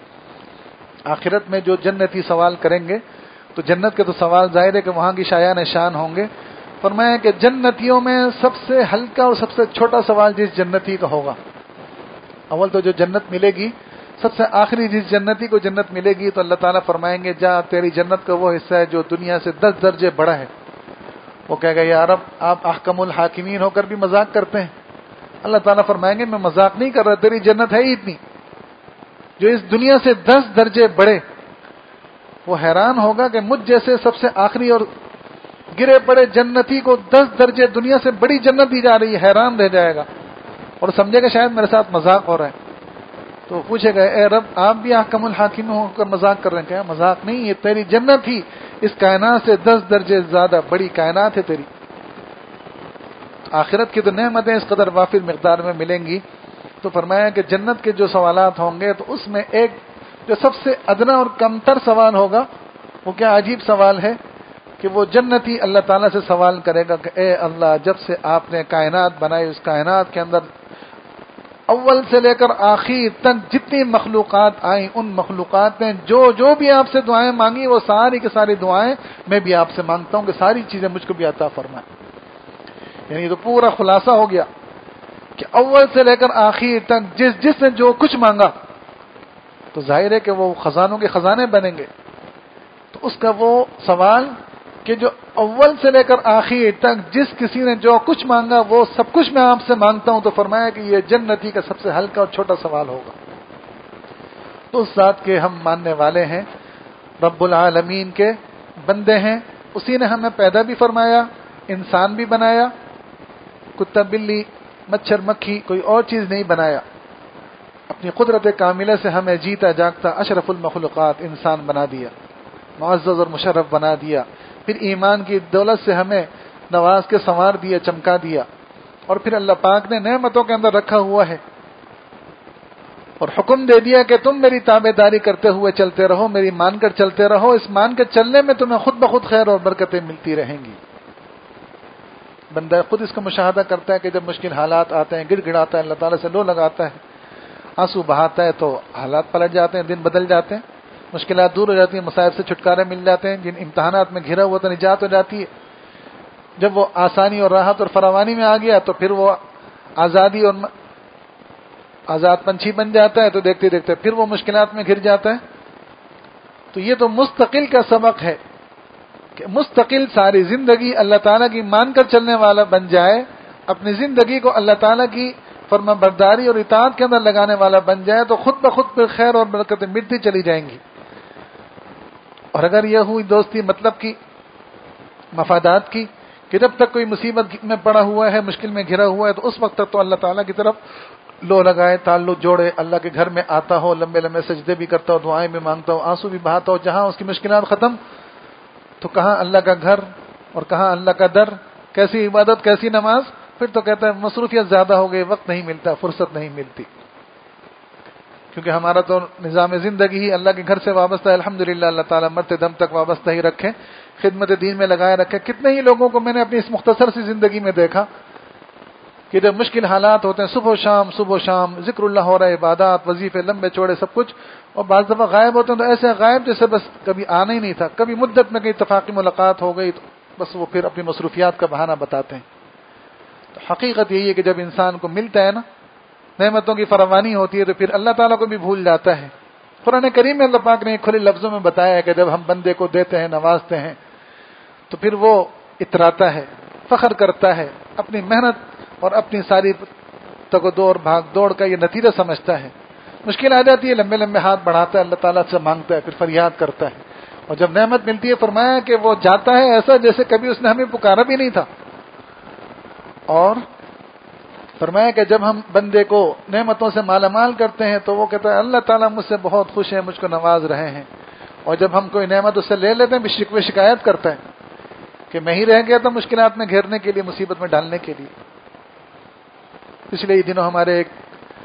آخرت میں جو جنتی سوال کریں گے تو جنت کے تو سوال ظاہر ہے کہ وہاں کی شایان شان ہوں گے. فرمایا کہ جنتیوں میں سب سے ہلکا اور سب سے چھوٹا سوال جس جنتی کا ہوگا، اول تو جو جنت ملے گی، سب سے آخری جس جنتی کو جنت ملے گی تو اللہ تعالیٰ فرمائیں گے جا تیری جنت کا وہ حصہ ہے جو دنیا سے دس درجے بڑا ہے. وہ کہے گا یا رب آپ احکم الحاکمین ہو کر بھی مذاق کرتے ہیں. اللہ تعالیٰ فرمائیں گے میں مذاق نہیں کر رہا، تیری جنت ہے ہی اتنی جو اس دنیا سے دس درجے بڑے. وہ حیران ہوگا کہ مجھ جیسے سب سے آخری اور گرے پڑے جنتی کو دس درجے دنیا سے بڑی جنت دی جا رہی ہے، حیران رہ جائے گا اور سمجھے گا شاید میرے ساتھ مذاق ہو رہا ہے. تو پوچھے گا اے رب آپ بھی احکم الحاکم ہو کر مذاق کر رہے ہیں کیا؟ مذاق نہیں، یہ تیری جنت ہی اس کائنات سے دس درجے زیادہ بڑی کائنات ہے تیری. آخرت کی تو نعمتیں اس قدر وافر مقدار میں ملیں گی. تو فرمایا کہ جنت کے جو سوالات ہوں گے تو اس میں ایک جو سب سے ادنا اور کمتر سوال ہوگا، وہ کیا عجیب سوال ہے کہ وہ جنتی اللہ تعالیٰ سے سوال کرے گا کہ اے اللہ جب سے آپ نے کائنات بنائی اس کائنات کے اندر اول سے لے کر آخر تک جتنی مخلوقات آئیں ان مخلوقات نے جو جو بھی آپ سے دعائیں مانگی وہ ساری کی ساری دعائیں میں بھی آپ سے مانگتا ہوں کہ ساری چیزیں مجھ کو بھی عطا فرمائیں. یعنی تو پورا خلاصہ ہو گیا کہ اول سے لے کر آخر تک جس جس نے جو کچھ مانگا تو ظاہر ہے کہ وہ خزانوں کے خزانے بنیں گے. تو اس کا وہ سوال کہ جو اول سے لے کر آخر تک جس کسی نے جو کچھ مانگا وہ سب کچھ میں آپ سے مانگتا ہوں، تو فرمایا کہ یہ جنتی کا سب سے ہلکا اور چھوٹا سوال ہوگا. تو اس ذات کے ہم ماننے والے ہیں، رب العالمین کے بندے ہیں، اسی نے ہمیں پیدا بھی فرمایا، انسان بھی بنایا، کتا بلی مچھر مکھی کوئی اور چیز نہیں بنایا. اپنی قدرت کاملہ سے ہمیں جیتا جاگتا اشرف المخلوقات انسان بنا دیا، معزز اور مشرف بنا دیا، پھر ایمان کی دولت سے ہمیں نواز کے سنوار دیا، چمکا دیا، اور پھر اللہ پاک نے نعمتوں کے اندر رکھا ہوا ہے اور حکم دے دیا کہ تم میری تابع داری کرتے ہوئے چلتے رہو، میری مان کر چلتے رہو، اس مان کر چلنے میں تمہیں خود بخود خیر اور برکتیں ملتی رہیں گی. بندہ خود اس کا مشاہدہ کرتا ہے کہ جب مشکل حالات آتے ہیں، گڑ گڑاتا ہے، اللہ تعالیٰ سے لو لگاتا ہے، آنسو بہاتا ہے، تو حالات پلٹ جاتے ہیں، دن بدل جاتے ہیں، مشکلات دور ہو جاتی ہیں، مصائب سے چھٹکارے مل جاتے ہیں، جن امتحانات میں گھرا ہوا تو نجات ہو جاتی ہے. جب وہ آسانی اور راحت اور فراوانی میں آ گیا تو پھر وہ آزادی اور آزاد پنچھی بن جاتا ہے، تو دیکھتے دیکھتے پھر وہ مشکلات میں گھر جاتا ہے. تو یہ تو مستقل کا سبق ہے کہ مستقل ساری زندگی اللہ تعالیٰ کی مان کر چلنے والا بن جائے، اپنی زندگی کو اللہ تعالیٰ کی فرما برداری اور اطاعت کے اندر لگانے والا بن جائے تو خود بخود پھر خیر اور برکتیں ملتی چلی جائیں گی. اور اگر یہ ہوئی دوستی مطلب کی، مفادات کی، کہ جب تک کوئی مصیبت میں پڑا ہوا ہے، مشکل میں گھرا ہوا ہے، تو اس وقت تک تو اللہ تعالیٰ کی طرف لو لگائے، تعلق جوڑے، اللہ کے گھر میں آتا ہو، لمبے لمبے سجدے بھی کرتا ہو، دعائیں بھی مانگتا ہو، آنسو بھی بہاتا ہو، جہاں اس کی مشکلات ختم تو کہاں اللہ کا گھر اور کہاں اللہ کا در، کیسی عبادت کیسی نماز. پھر تو کہتا ہے مصروفیت زیادہ ہو گئی، وقت نہیں ملتا، فرصت نہیں ملتی، کیونکہ ہمارا تو نظام زندگی ہی اللہ کے گھر سے وابستہ ہے. الحمدللہ اللہ تعالیٰ مرتے دم تک وابستہ ہی رکھے خدمت دین میں لگائے رکھے. کتنے ہی لوگوں کو میں نے اپنی اس مختصر سی زندگی میں دیکھا کہ جب مشکل حالات ہوتے ہیں صبح و شام صبح و شام ذکر اللہ ہو رہا ہے، عبادات، وظیفے لمبے چوڑے سب کچھ، اور بعض دفعہ غائب ہوتے ہیں تو ایسے غائب جیسے بس کبھی آنا ہی نہیں تھا. کبھی مدت میں کہیں اتفاقی ملاقات ہو گئی تو بس وہ پھر اپنی مصروفیات کا بہانہ بتاتے ہیں. تو حقیقت یہی ہے کہ جب انسان کو ملتا ہے نا، نعمتوں کی فراوانی ہوتی ہے، تو پھر اللہ تعالیٰ کو بھی بھول جاتا ہے. قرآن کریم میں اللہ پاک نے کھلے لفظوں میں بتایا ہے کہ جب ہم بندے کو دیتے ہیں، نوازتے ہیں، تو پھر وہ اتراتا ہے، فخر کرتا ہے، اپنی محنت اور اپنی ساری تگ و دور بھاگ دوڑ کا یہ نتیجہ سمجھتا ہے. مشکل آ جاتی ہے، لمبے لمبے ہاتھ بڑھاتا ہے، اللہ تعالیٰ سے مانگتا ہے، پھر فریاد کرتا ہے. اور جب نعمت ملتی ہے فرمایا کہ وہ جاتا ہے ایسا جیسے کبھی اس نے ہمیں پکارا بھی نہیں تھا. اور فرمایا کہ جب ہم بندے کو نعمتوں سے مالا مال کرتے ہیں تو وہ کہتا ہے اللہ تعالیٰ مجھ سے بہت خوش ہے، مجھ کو نواز رہے ہیں. اور جب ہم کوئی نعمت اس سے لے لیتے ہیں بھی شکوے شکایت کرتا ہے کہ میں ہی رہ گیا تھا مشکلات میں گھیرنے کے لیے، مصیبت میں ڈالنے کے لیے. پچھلے ہی دنوں ہمارے ایک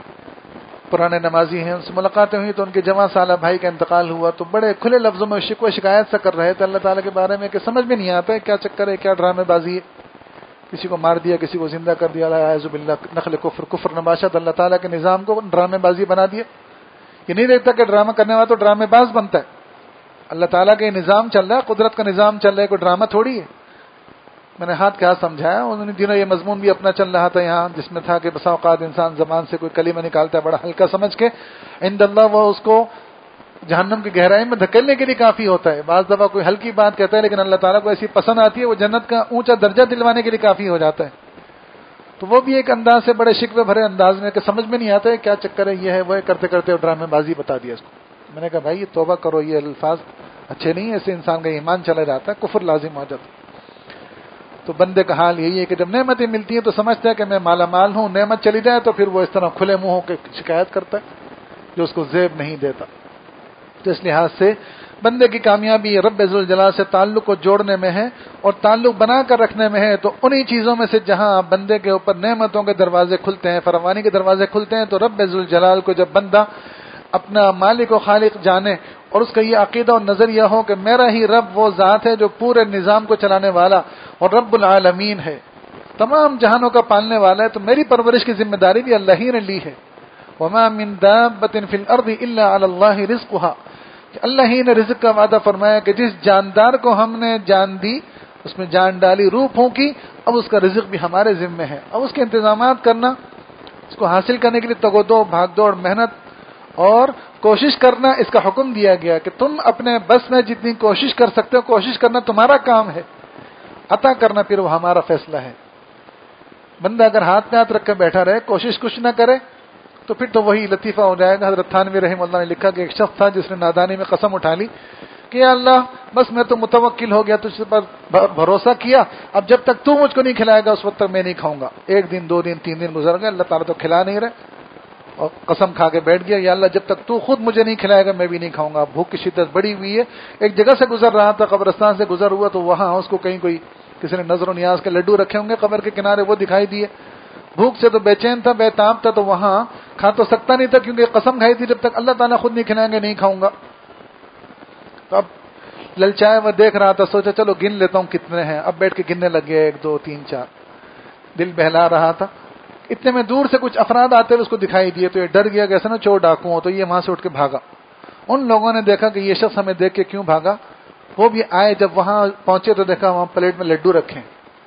پرانے نمازی ہیں، ان سے ملاقاتیں ہوئی تو ان کے جوان سالہ بھائی کا انتقال ہوا، تو بڑے کھلے لفظوں میں شکوہ شکایت سے کر رہے تھے اللہ تعالیٰ کے بارے میں کہ سمجھ میں نہیں آتا ہے کیا چکر ہے، کیا ڈرامے بازی ہے. کسی کو مار دیا، کسی کو زندہ کر دیا، اعوذ باللہ، نقل کفر کفر نباشت، اللہ تعالیٰ کے نظام کو ڈرامے بازی بنا دیا. یہ نہیں دیکھتا کہ ڈرامہ کرنے والا تو ڈرامے باز بنتا ہے. اللہ تعالیٰ کا یہ نظام چل رہا ہے، قدرت کا نظام چل رہا ہے، کوئی ڈرامہ تھوڑی ہے. میں نے ہاتھ کیا سمجھایا، ان دنوں یہ مضمون بھی اپنا چل رہا تھا یہاں، جس میں تھا کہ بسا اوقات انسان زبان سے کوئی کلمہ نکالتا ہے بڑا ہلکا سمجھ کے، عند اللہ وہ اس کو جہنم کی گہرائی میں دھکیلنے کے لیے کافی ہوتا ہے. بعض دفعہ کوئی ہلکی بات کہتا ہے لیکن اللہ تعالیٰ کو ایسی پسند آتی ہے وہ جنت کا اونچا درجہ دلوانے کے لیے کافی ہو جاتا ہے. تو وہ بھی ایک انداز سے بڑے شکوے بھرے انداز میں کہ سمجھ میں نہیں آتا ہے کیا چکر ہے، یہ ہے وہ ہے، کرتے کرتے ڈرامے بازی بتا دیا اس کو. میں نے کہا بھائی یہ توبہ کرو، یہ الفاظ اچھے نہیں ہیں، ایسے انسان کا ایمان چلا جاتا ہے، کفر لازم ہو جاتا ہے. تو بندے کا حال یہی ہے کہ جب نعمتیں ملتی ہیں تو سمجھتا ہے کہ میں مالا مال ہوں، نعمت چلی جائے تو پھر وہ اس طرح کھلے منہ ہو کے شکایت کرتا ہے جو اس کو زیب نہیں دیتا. تو اس لحاظ سے بندے کی کامیابی رب ذوالجلال سے تعلق کو جوڑنے میں ہے اور تعلق بنا کر رکھنے میں ہے. تو انہی چیزوں میں سے جہاں بندے کے اوپر نعمتوں کے دروازے کھلتے ہیں، فراوانی کے دروازے کھلتے ہیں، تو رب ذوالجلال کو جب بندہ اپنا مالک و خالق جانے اور اس کا یہ عقیدہ اور نظریہ ہو کہ میرا ہی رب وہ ذات ہے جو پورے نظام کو چلانے والا اور رب العالمین ہے، تمام جہانوں کا پالنے والا ہے، تو میری پرورش کی ذمہ داری بھی اللہ ہی نے لی ہے. وما من دابۃ فی الارض الا علی اللہ رزقها، کہ اللہ ہی نے رزق کا وعدہ فرمایا کہ جس جاندار کو ہم نے جان دی، اس میں جان ڈالی، روح پھونکی، اب اس کا رزق بھی ہمارے ذمہ ہے. اب اس کے انتظامات کرنا، اس کو حاصل کرنے کے لیے تگ و دو بھاگ دوڑ محنت اور کوشش کرنا، اس کا حکم دیا گیا کہ تم اپنے بس میں جتنی کوشش کر سکتے ہو کوشش کرنا تمہارا کام ہے، عطا کرنا پھر وہ ہمارا فیصلہ ہے. بندہ اگر ہاتھ میں ہاتھ رکھ کے بیٹھا رہے، کوشش کچھ نہ کرے، تو پھر تو وہی لطیفہ ہو جائے گا. حضرت تھانوی رحمہ اللہ نے لکھا کہ ایک شخص تھا جس نے نادانی میں قسم اٹھا لی کہ یا اللہ بس میں تو متوکل ہو گیا، تجھ پر بھروسہ کیا، اب جب تک تو مجھ کو نہیں کھلائے گا اس وقت تک میں نہیں کھاؤں گا. ایک دن دو دن تین دن گزر گئے، اللہ تعالیٰ تو کھلا نہیں رہے، اور قسم کھا کے بیٹھ گیا یا اللہ جب تک تو خود مجھے نہیں کھلائے گا میں بھی نہیں کھاؤں گا. بھوک کی شدت بڑی ہوئی ہے. ایک جگہ سے گزر رہا تھا، قبرستان سے گزر ہوا، تو وہاں اس کو کہیں کوئی کسی نے نظر و نیاز کے لڈو رکھے ہوں گے قبر کے کنارے، وہ دکھائی دیے. بھوک سے تو بے چین تھا، بے تاب تھا، تو وہاں کھا تو سکتا نہیں تھا کیونکہ قسم کھائی تھی جب تک اللہ تعالیٰ خود نہیں کھلائیں گے نہیں کھاؤں گا. تو اب للچائے وہ دیکھ رہا تھا، سوچا چلو گن لیتا ہوں کتنے ہیں. اب بیٹھ کے گننے لگ گیا، ایک دو تین چار، دل بہلا رہا تھا. اتنے میں دور سے کچھ افراد آتے ہوئے اس کو دکھائی دیے، تو یہ ڈر گیا کیسے نا چور ڈاکو ہو، تو یہ وہاں سے اٹھ کے بھاگا. ان لوگوں نے دیکھا کہ یہ شخص ہمیں دیکھ کے کیوں بھاگا، وہ بھی آئے. جب وہاں پہنچے تو دیکھا وہاں پلیٹ میں لڈو رکھے.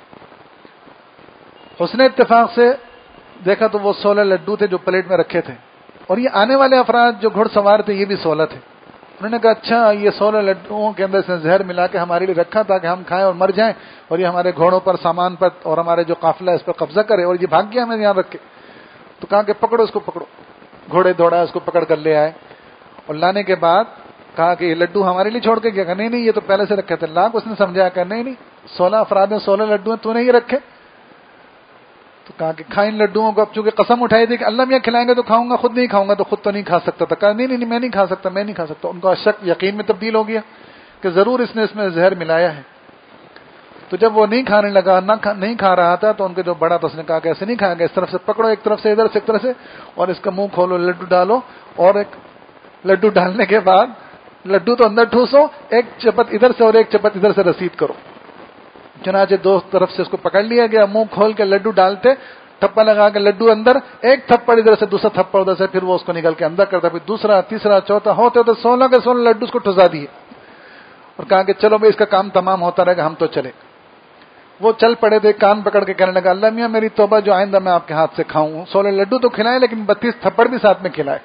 حسن اتفاق سے دیکھا تو وہ سولہ لڈو تھے جو پلیٹ میں رکھے تھے، اور یہ آنے والے افراد جو گھڑ سوار تھے یہ بھی سولہ تھے. انہوں نے کہا اچھا یہ سولہ لڈوؤں کے اندر سے زہر ملا کے ہمارے لیے رکھا تھا کہ ہم کھائیں اور مر جائیں، اور یہ ہمارے گھوڑوں پر سامان پر اور ہمارے جو قافلہ ہے اس پر قبضہ کرے، اور یہ بھاگ گیا ہمیں یہاں رکھ کے. تو کہا کہ پکڑو اس کو، پکڑو. گھوڑے دوڑا اس کو پکڑ کر لے آئے، اور لانے کے بعد کہا کہ یہ لڈو ہمارے لیے چھوڑ کے گیا. نہیں نہیں یہ تو پہلے سے رکھے تھے. لاکھ اس نے سمجھایا کہ نہیں نہیں سولہ افراد ہیں، سولہ لڈو ہیں، تو نے یہ رکھے. تو کہا کہ کھا ان لڈوؤں کو. اب چونکہ قسم اٹھائی تھی کہ اللہ میاں کھلائیں گے تو کھاؤں گا، خود نہیں کھاؤں گا، تو خود تو نہیں کھا سکتا تھا. کہا نہیں نہیں میں نہیں کھا سکتا، میں نہیں کھا سکتا. ان کا شک یقین میں تبدیل ہو گیا کہ ضرور اس نے اس میں زہر ملایا ہے. تو جب وہ نہیں کھانے لگا، نہ کھا نہیں کھا رہا تھا، تو ان کے جو بڑا تھا اس نے کہا کہ ایسے نہیں کھائیں گے، اس طرف سے پکڑو، ایک طرف سے ادھر سے ایک طرف سے، اور اس کا منہ کھولو، لڈو ڈالو. اور ایک لڈو ڈالنے کے بعد لڈو تو اندر ٹھوسو، ایک چپت ادھر سے اور ایک چپت ادھر سے رسید کرو۔ چنانچہ دو طرف سے اس کو پکڑ لیا گیا، منہ کھول کے لڈو ڈالتے، ٹھپا لگا کے لڈو اندر، ایک تھپڑ ادھر سے دوسرا تھپڑ ادھر سے، پھر وہ اس کو نکل کے اندر کرتا، پھر دوسرا تیسرا چوتھا، ہوتے ہوتے سولہ کے سولہ لڈو اس کو ٹھسا دیے اور کہا کہ چلو بھائی اس کا کام تمام ہوتا رہے گا، ہم تو چلے۔ وہ چل پڑے تھے، کان پکڑ کے کہنے لگا اللہ میاں میری توبہ، جو آئندہ میں آپ کے ہاتھ سے کھاؤں، سولہ لڈو تو کھلائے لیکن بتیس تھپڑ بھی ساتھ میں کھلائے۔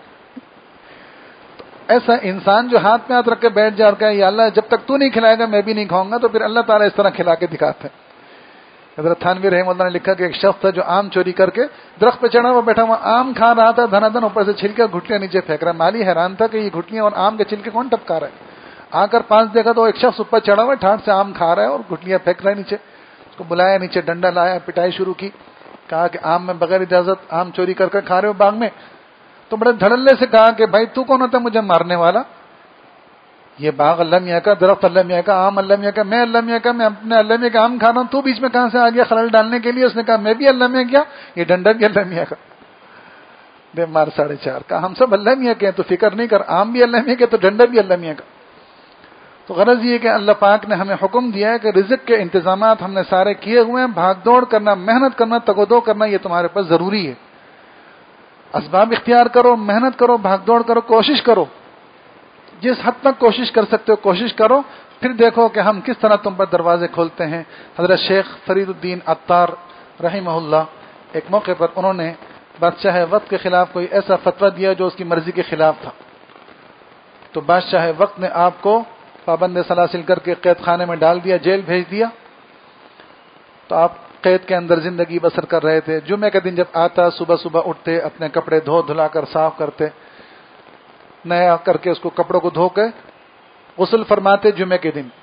ایسا انسان جو ہاتھ میں ہاتھ رکھ کے بیٹھ جائے اور کہے یا اللہ جب تک تو نہیں کھلائے گا میں بھی نہیں کھاؤں گا، تو پھر اللہ تعالیٰ اس طرح کھلا کے دکھاتے ہیں۔ حضرت تھانوی رحمہ اللہ نے لکھا کہ ایک شخص تھا جو آم چوری کر کے درخت پہ چڑھا ہوا بیٹھا ہوا آم کھا رہا تھا، دھنا دھن اوپر سے چھلکے گھٹلیاں نیچے پھینک رہا ہے۔ مالی حیران تھا کہ یہ گھٹلیاں اور آم کے چھلکے کون ٹپکا رہا ہے۔ آ کر پاس دیکھا تو ایک شخص اوپر چڑھا ہوا ہے، ٹھاٹ سے آم کھا رہا ہے اور گھٹلیاں پھینک رہا ہے نیچے۔ اس کو بلایا، نیچے ڈنڈا لایا، پٹائی شروع کی، کہا کہ آم میں بغیر اجازت آم چوری کر کر کھا رہے ہو باغ میں۔ تو بڑے دھڑلے سے کہا کہ بھائی تو کون ہوتا ہے مجھے مارنے والا؟ یہ باغ اللہ میاں کا، درخت اللہ میاں کا، آم اللہ میاں کا، میں اللہ میاں کا، میں اپنے اللہ میاں کا آم کھا رہا ہوں، تو بیچ میں کہاں سے آ گیا خلل ڈالنے کے لیے؟ اس نے کہا میں بھی اللہ میاں کیا، یہ ڈنڈا بھی اللہ میاں کا۔ بے مار ساڑھے چار کہا ہم سب اللہ میاں کے ہیں تو فکر نہیں کر، آم بھی اللہ میاں کے تو ڈنڈا بھی اللہ میاں کا۔ تو غرض یہ کہ اللہ پاک نے ہمیں حکم دیا ہے کہ رزق کے انتظامات ہم نے سارے کیے ہوئے ہیں، بھاگ دوڑ کرنا، محنت کرنا، تگودو کرنا یہ تمہارے پاس ضروری ہے۔ اسباب اختیار کرو، محنت کرو، بھاگ دوڑ کرو، کوشش کرو، جس حد تک کوشش کر سکتے ہو کوشش کرو، پھر دیکھو کہ ہم کس طرح تم پر دروازے کھولتے ہیں۔ حضرت شیخ فرید الدین عطار رحمہ اللہ ایک موقع پر انہوں نے بادشاہ وقت کے خلاف کوئی ایسا فتویٰ دیا جو اس کی مرضی کے خلاف تھا، تو بادشاہ وقت نے آپ کو پابند سلاسل کر کے قید خانے میں ڈال دیا، جیل بھیج دیا۔ تو آپ قید کے اندر زندگی بسر کر رہے تھے۔ جمعے کا دن جب آتا، صبح صبح اٹھتے، اپنے کپڑے دھو دھلا کر صاف کرتے، نیا کر کے اس کو کپڑوں کو دھو کے غسل فرماتے جمعے کے دن۔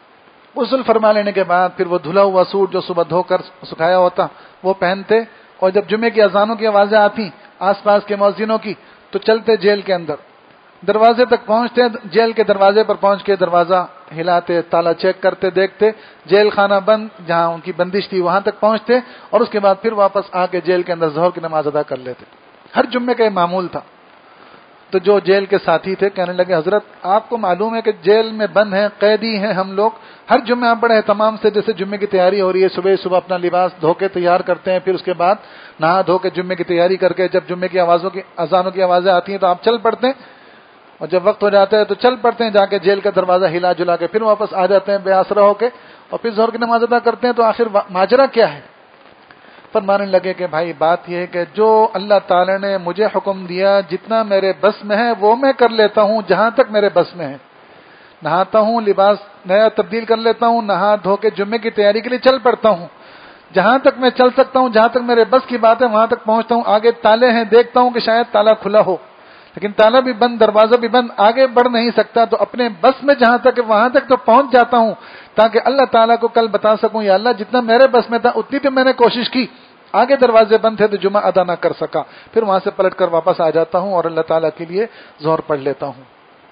غسل فرما لینے کے بعد پھر وہ دھلا ہوا سوٹ جو صبح دھو کر سکھایا ہوتا وہ پہنتے، اور جب جمعے کی اذانوں کی آوازیں آتی آس پاس کے مؤذنوں کی تو چلتے جیل کے اندر، دروازے تک پہنچتے، جیل کے دروازے پر پہنچ کے دروازہ ہلاتے، تالا چیک کرتے، دیکھتے جیل خانہ بند جہاں ان کی بندش تھی وہاں تک پہنچتے، اور اس کے بعد پھر واپس آ کے جیل کے اندر ظہر کی نماز ادا کر لیتے۔ ہر جمعے کا یہ معمول تھا۔ تو جو جیل کے ساتھی تھے کہنے لگے حضرت آپ کو معلوم ہے کہ جیل میں بند ہیں، قیدی ہیں ہم لوگ، ہر جمعہ آپ بڑے اہتمام سے جیسے جمعے کی تیاری ہو رہی ہے، صبح صبح اپنا لباس دھو کے تیار کرتے ہیں، پھر اس کے بعد نہا دھو کے جمعے کی تیاری کر کے جب جمعے کی آوازوں کی اذانوں کی آوازیں آتی ہیں تو آپ چل پڑتے ہیں، اور جب وقت ہو جاتا ہے تو چل پڑتے ہیں، جا کے جیل کا دروازہ ہلا جلا کے پھر واپس آ جاتے ہیں بے آسرا ہو کے، اور پھر ظہر کی نماز ادا کرتے ہیں۔ تو آخر ماجرا کیا ہے؟ فرمانے لگے کہ بھائی بات یہ ہے کہ جو اللہ تعالی نے مجھے حکم دیا جتنا میرے بس میں ہے وہ میں کر لیتا ہوں جہاں تک میرے بس میں ہے، نہاتا ہوں، لباس نیا تبدیل کر لیتا ہوں، نہا دھو کے جمعے کی تیاری کے لیے چل پڑتا ہوں، جہاں تک میں چل سکتا ہوں، جہاں تک میرے بس کی بات ہے وہاں تک پہنچتا ہوں۔ آگے تالے ہیں، دیکھتا ہوں کہ شاید تالا کھلا ہو، لیکن تالا بھی بند، دروازہ بھی بند، آگے بڑھ نہیں سکتا، تو اپنے بس میں جہاں تک ہے وہاں تک تو پہنچ جاتا ہوں تاکہ اللہ تعالیٰ کو کل بتا سکوں یا اللہ جتنا میرے بس میں تھا اتنی تو میں نے کوشش کی، آگے دروازے بند تھے تو جمعہ ادا نہ کر سکا، پھر وہاں سے پلٹ کر واپس آ جاتا ہوں اور اللہ تعالیٰ کے لیے ظہر پڑھ لیتا ہوں۔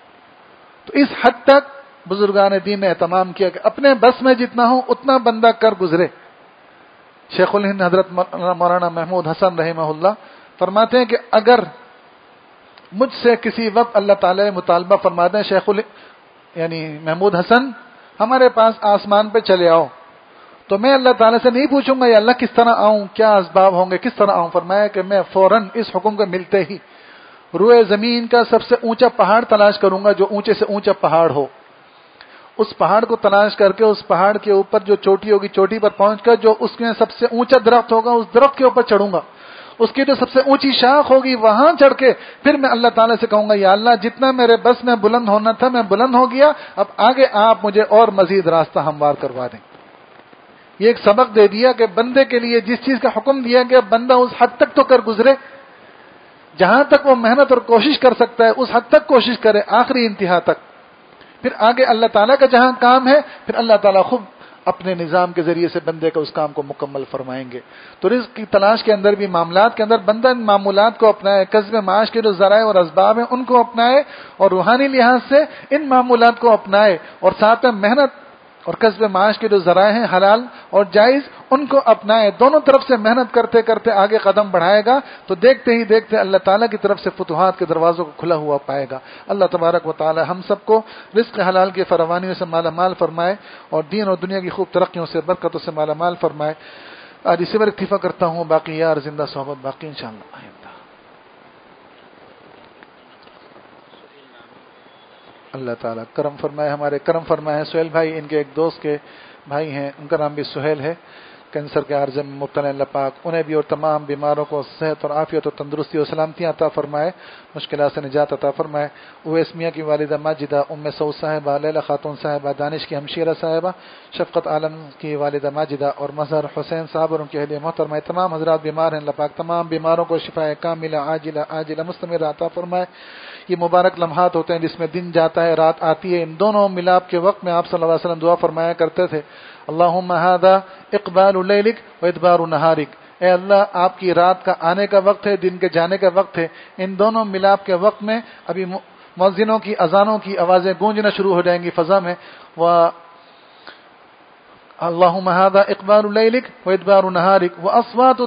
تو اس حد تک بزرگان دین نے اہتمام کیا کہ اپنے بس میں جتنا ہو اتنا بندہ کر گزرے۔ شیخ الہند حضرت مولانا محمود حسن رحمہ اللہ فرماتے ہیں کہ اگر مجھ سے کسی وقت اللہ تعالیٰ مطالبہ فرما دیں شیخ ال یعنی محمود حسن ہمارے پاس آسمان پہ چلے آؤ، تو میں اللہ تعالیٰ سے نہیں پوچھوں گا یا اللہ کس طرح آؤں، کیا اسباب ہوں گے، کس طرح آؤں، فرمایا کہ میں فوراً اس حکم کو ملتے ہی روئے زمین کا سب سے اونچا پہاڑ تلاش کروں گا جو اونچے سے اونچا پہاڑ ہو، اس پہاڑ کو تلاش کر کے اس پہاڑ کے اوپر جو چوٹی ہوگی چوٹی پر پہنچ کر جو اس میں سب سے اونچا درخت ہوگا اس درخت کے اوپر چڑھوں گا، اس کی جو سب سے اونچی شاخ ہوگی وہاں چڑھ کے پھر میں اللہ تعالیٰ سے کہوں گا یا اللہ جتنا میرے بس میں بلند ہونا تھا میں بلند ہو گیا، اب آگے آپ مجھے اور مزید راستہ ہموار کروا دیں۔ یہ ایک سبق دے دیا کہ بندے کے لیے جس چیز کا حکم دیا گیا بندہ اس حد تک تو کر گزرے، جہاں تک وہ محنت اور کوشش کر سکتا ہے اس حد تک کوشش کرے، آخری انتہا تک، پھر آگے اللہ تعالیٰ کا جہاں کام ہے پھر اللہ تعالیٰ خود اپنے نظام کے ذریعے سے بندے کا اس کام کو مکمل فرمائیں گے۔ تو رزق کی تلاش کے اندر بھی معاملات کے اندر بندہ ان معمولات کو اپنائے، کسب معاش کے جو ذرائع اور اسباب ہیں ان کو اپنائے، اور روحانی لحاظ سے ان معمولات کو اپنائے، اور ساتھ میں محنت اور کسب معاش کے جو ذرائع ہیں حلال اور جائز ان کو اپنائے، دونوں طرف سے محنت کرتے کرتے آگے قدم بڑھائے گا تو دیکھتے ہی دیکھتے اللہ تعالیٰ کی طرف سے فتوحات کے دروازوں کو کھلا ہوا پائے گا۔ اللہ تبارک و تعالی ہم سب کو رزق حلال کی فراوانیوں سے مالا مال فرمائے اور دین اور دنیا کی خوب ترقیوں سے برکتوں سے مالا مال فرمائے۔ آج اسی پر اکتفا کرتا ہوں، باقی یار زندہ صحبت باقی انشاءاللہ۔ اللہ تعالیٰ کرم فرمائے، ہمارے کرم فرمائے۔ سہیل بھائی ان کے ایک دوست کے بھائی ہیں، ان کا نام بھی سہیل ہے، کینسر کے عارضے میں مبتلا، اللہ پاک انہیں بھی اور تمام بیماروں کو صحت اور عافیت اور تندرستی اور سلامتیاں عطا فرمائے، مشکلات سے نجات عطا فرمائے۔ اویس میاں کی والدہ ماجدہ، ام سعود صاحبہ، لیلہ خاتون صاحبہ، دانش کی ہمشیرہ صاحبہ، شفقت عالم کی والدہ ماجدہ اور مظہر حسین صاحب اور ان کے اہلیہ محترمہ، تمام حضرات بیمار ہیں، اللہ پاک تمام بیماروں کو شفا کاملہ عاجلہ عاجلہ مستمر عطا فرمائے۔ یہ مبارک لمحات ہوتے ہیں جس میں دن جاتا ہے رات آتی ہے، ان دونوں ملاپ کے وقت میں آپ صلی اللہ علیہ وسلم دعا فرمایا کرتے تھے، اللہم ھذا اقبال لیلک و ادبار نہارک، اے اللہ آپ کی رات کا آنے کا وقت ہے، دن کے جانے کا وقت ہے، ان دونوں ملاپ کے وقت میں ابھی مؤذنوں کی اذانوں کی آوازیں گونجنا شروع ہو جائیں گی فضا میں، و اللہم ھذا اقبال لیلک و ادبار نہارک و اصوات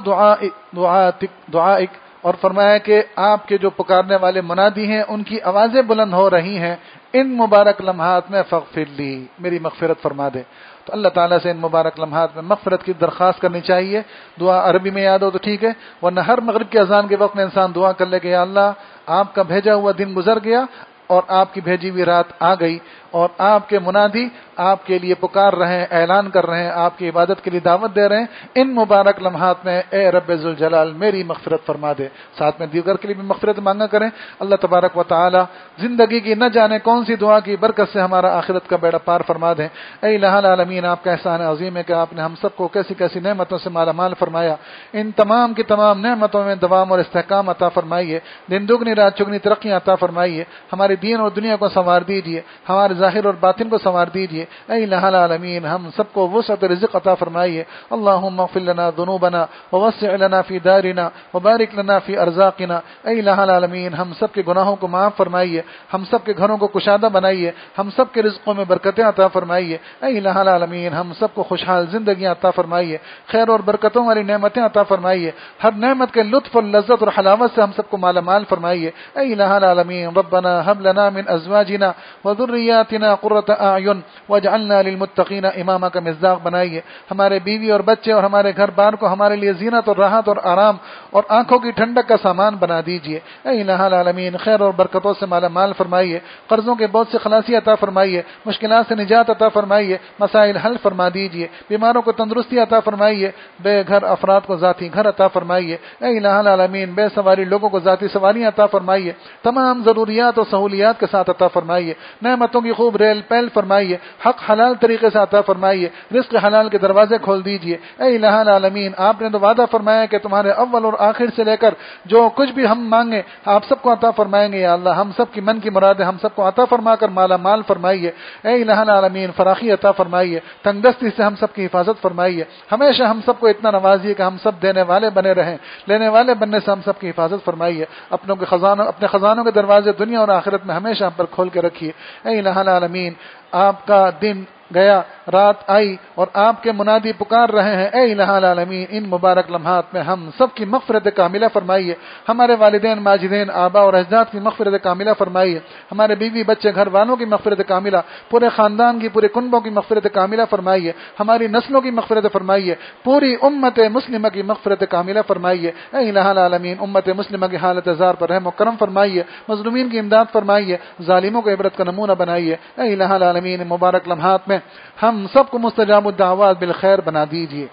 دعائک دعائک، اور فرمایا کہ آپ کے جو پکارنے والے منادی ہیں ان کی آوازیں بلند ہو رہی ہیں، ان مبارک لمحات میں فاغفر لی، میری مغفرت فرما دے۔ تو اللہ تعالیٰ سے ان مبارک لمحات میں مغفرت کی درخواست کرنی چاہیے۔ دعا عربی میں یاد ہو تو ٹھیک ہے، ورنہ ہر مغرب کے اذان کے وقت میں انسان دعا کر لے کہ یا اللہ آپ کا بھیجا ہوا دن گزر گیا اور آپ کی بھیجی ہوئی رات آ گئی، اور آپ کے منادی آپ کے لیے پکار رہے ہیں، اعلان کر رہے ہیں، آپ کی عبادت کے لیے دعوت دے رہے ہیں، ان مبارک لمحات میں اے رب ذوالجلال میری مغفرت فرما دے۔ ساتھ میں دیگر کے لیے بھی مغفرت مانگا کریں۔ اللہ تبارک و تعالی زندگی کی نہ جانے کون سی دعا کی برکت سے ہمارا آخرت کا بیڑا پار فرما دیں۔ اے الہ العالمین، آپ کا احسان عظیم ہے کہ آپ نے ہم سب کو کیسی کیسی نعمتوں سے مالا مال فرمایا، ان تمام کی تمام نعمتوں میں دوام اور استحکام عطا فرمائیے، دن دگنی رات چگنی ترقی عطا فرمائیے، ہمارے دین اور دنیا کو سنوار دیجیے، ہمارے ظاہر اور باطن کو سنوار دیجیے۔ اے الہ العالمین، ہم سب کو وسعت رزق عطا فرمائیے۔ اللہم اغفر لنا ذنوبنا ووسع لنا فی دارنا وبارک لنا فی ارزاقنا۔ اے الہ العالمین، ہم سب کے گناہوں کو معاف فرمائیے، ہم سب کے گھروں کو کشادہ بنائیے، ہم سب کے رزقوں میں برکتیں عطا فرمائیے۔ اے الہ العالمین، ہم سب کو خوشحال زندگیاں عطا فرمائیے، خیر اور برکتوں والی نعمتیں عطا فرمائیے، ہر نعمت کے لطف اور لذت اور حلاوت سے ہم سب کو مالا مال فرمائیے۔ اے الہ العالمین، ربنا هب لنا من ازواجنا وذریاتنا قرۃ اعین واجعلنا للمتقین اماما کا مصداق بنائیے، ہمارے بیوی اور بچے اور ہمارے گھر بار کو ہمارے لیے زینت اور راحت اور آرام اور آنکھوں کی ٹھنڈک کا سامان بنا دیجیے۔ اے الہ العالمین، خیر اور برکتوں سے مالا مال فرمائیے، قرضوں کے بوجھ سے خلاصی عطا فرمائیے، مشکلات سے نجات عطا فرمائیے، مسائل حل فرما دیجیے، بیماروں کو تندرستی عطا فرمائیے، بے گھر افراد کو ذاتی گھر عطا فرمائیے۔ اے الہ العالمین، بے سواری لوگوں کو ذاتی سواریاں عطا فرمائیے، تمام ضروریات اور سہولیات کے ساتھ عطا فرمائیے، نعمتوں کی خوب ریل پیل فرمائیے، حق حلال طریقے سے عطا فرمائیے، رزق حلال کے دروازے کھول دیجیے۔ اے الہ العالمین، آپ نے تو وعدہ فرمایا کہ تمہارے اول اور آخر سے لے کر جو کچھ بھی ہم مانگے آپ سب کو عطا فرمائیں گے۔ یا اللہ، ہم سب کی من کی مرادیں ہم سب کو عطا فرما کر مالا مال فرمائیے۔ اے الہ العالمین، فراخی عطا فرمائیے، تنگ دستی سے ہم سب کی حفاظت فرمائیے، ہمیشہ ہم سب کو اتنا نوازیے کہ ہم سب دینے والے بنے رہیں، لینے والے بننے سے ہم سب کی حفاظت فرمائیے، اپنوں کے خزانوں اپنے خزانوں کے دروازے دنیا اور آخرت میں ہمیشہ ہم پر کھول کے رکھیے۔ اے الہ العالمین، آپ کا دن گیا رات آئی اور آپ کے منادی پکار رہے ہیں، اے الہ العالمین ان مبارک لمحات میں ہم سب کی مغفرت کاملہ فرمائیے، ہمارے والدین ماجدین آبا اور اجداد کی مغفرت کاملہ فرمائیے، ہمارے بیوی بچے گھر والوں کی مغفرت کاملہ، پورے خاندان کی پورے کنبوں کی مغفرت کاملہ فرمائیے، ہماری نسلوں کی مغفرت فرمائیے، پوری امت مسلمہ کی مغفرت کاملہ فرمائیے۔ اے الہ العالمین امت مسلمہ کی حالت زار پر رحم و کرم فرمائیے، مظلومین کی امداد فرمائیے، ظالموں کو عبرت کا نمونہ بنائیے۔ اے الہ العالمین مبارک لمحات میں ہم سب کو مستجاب الدعوات بالخیر بنا دیجیے،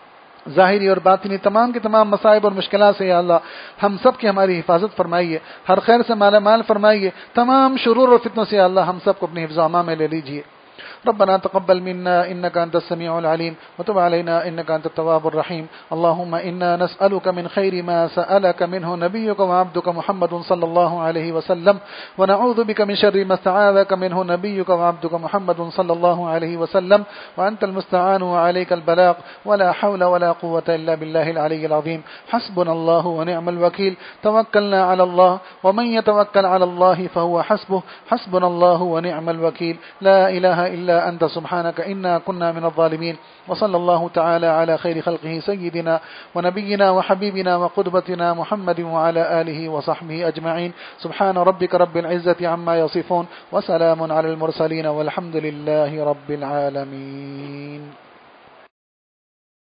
ظاہری اور باطنی تمام کے تمام مصائب اور مشکلات سے یا اللہ ہم سب کی ہماری حفاظت فرمائیے، ہر خیر سے مالا مال فرمائیے، تمام شرور اور فتنوں سے یا اللہ ہم سب کو اپنی حفظ و امان میں لے لیجیے۔ ربنا تقبل منا إنك أنت السميع العليم وتب علينا إنك أنت التواب الرحيم اللهم إنا نسألك من خير ما سألك منه نبيك وعبدك محمد صلى الله عليه وسلم ونعوذ بك من شر ما استعاذك منه نبيك وعبدك محمد صلى الله عليه وسلم وأنت المستعان وعليك البلاغ ولا حول ولا قوة إلا بالله العلي العظيم حسبنا الله ونعم الوكيل توكلنا على الله ومن يتوكل على الله فهو حسبه حسبنا الله ونعم الوكيل لا إله إلا أنت سبحانك إنا كنا من الظالمين. وصلى الله تعالى على خير خلقه سيدنا ونبينا وحبيبنا وقدوتنا محمد وعلى آله وصحبه أجمعين. سبحان ربك رب العزة عما يصفون وسلام على المرسلين والحمد لله رب العالمين.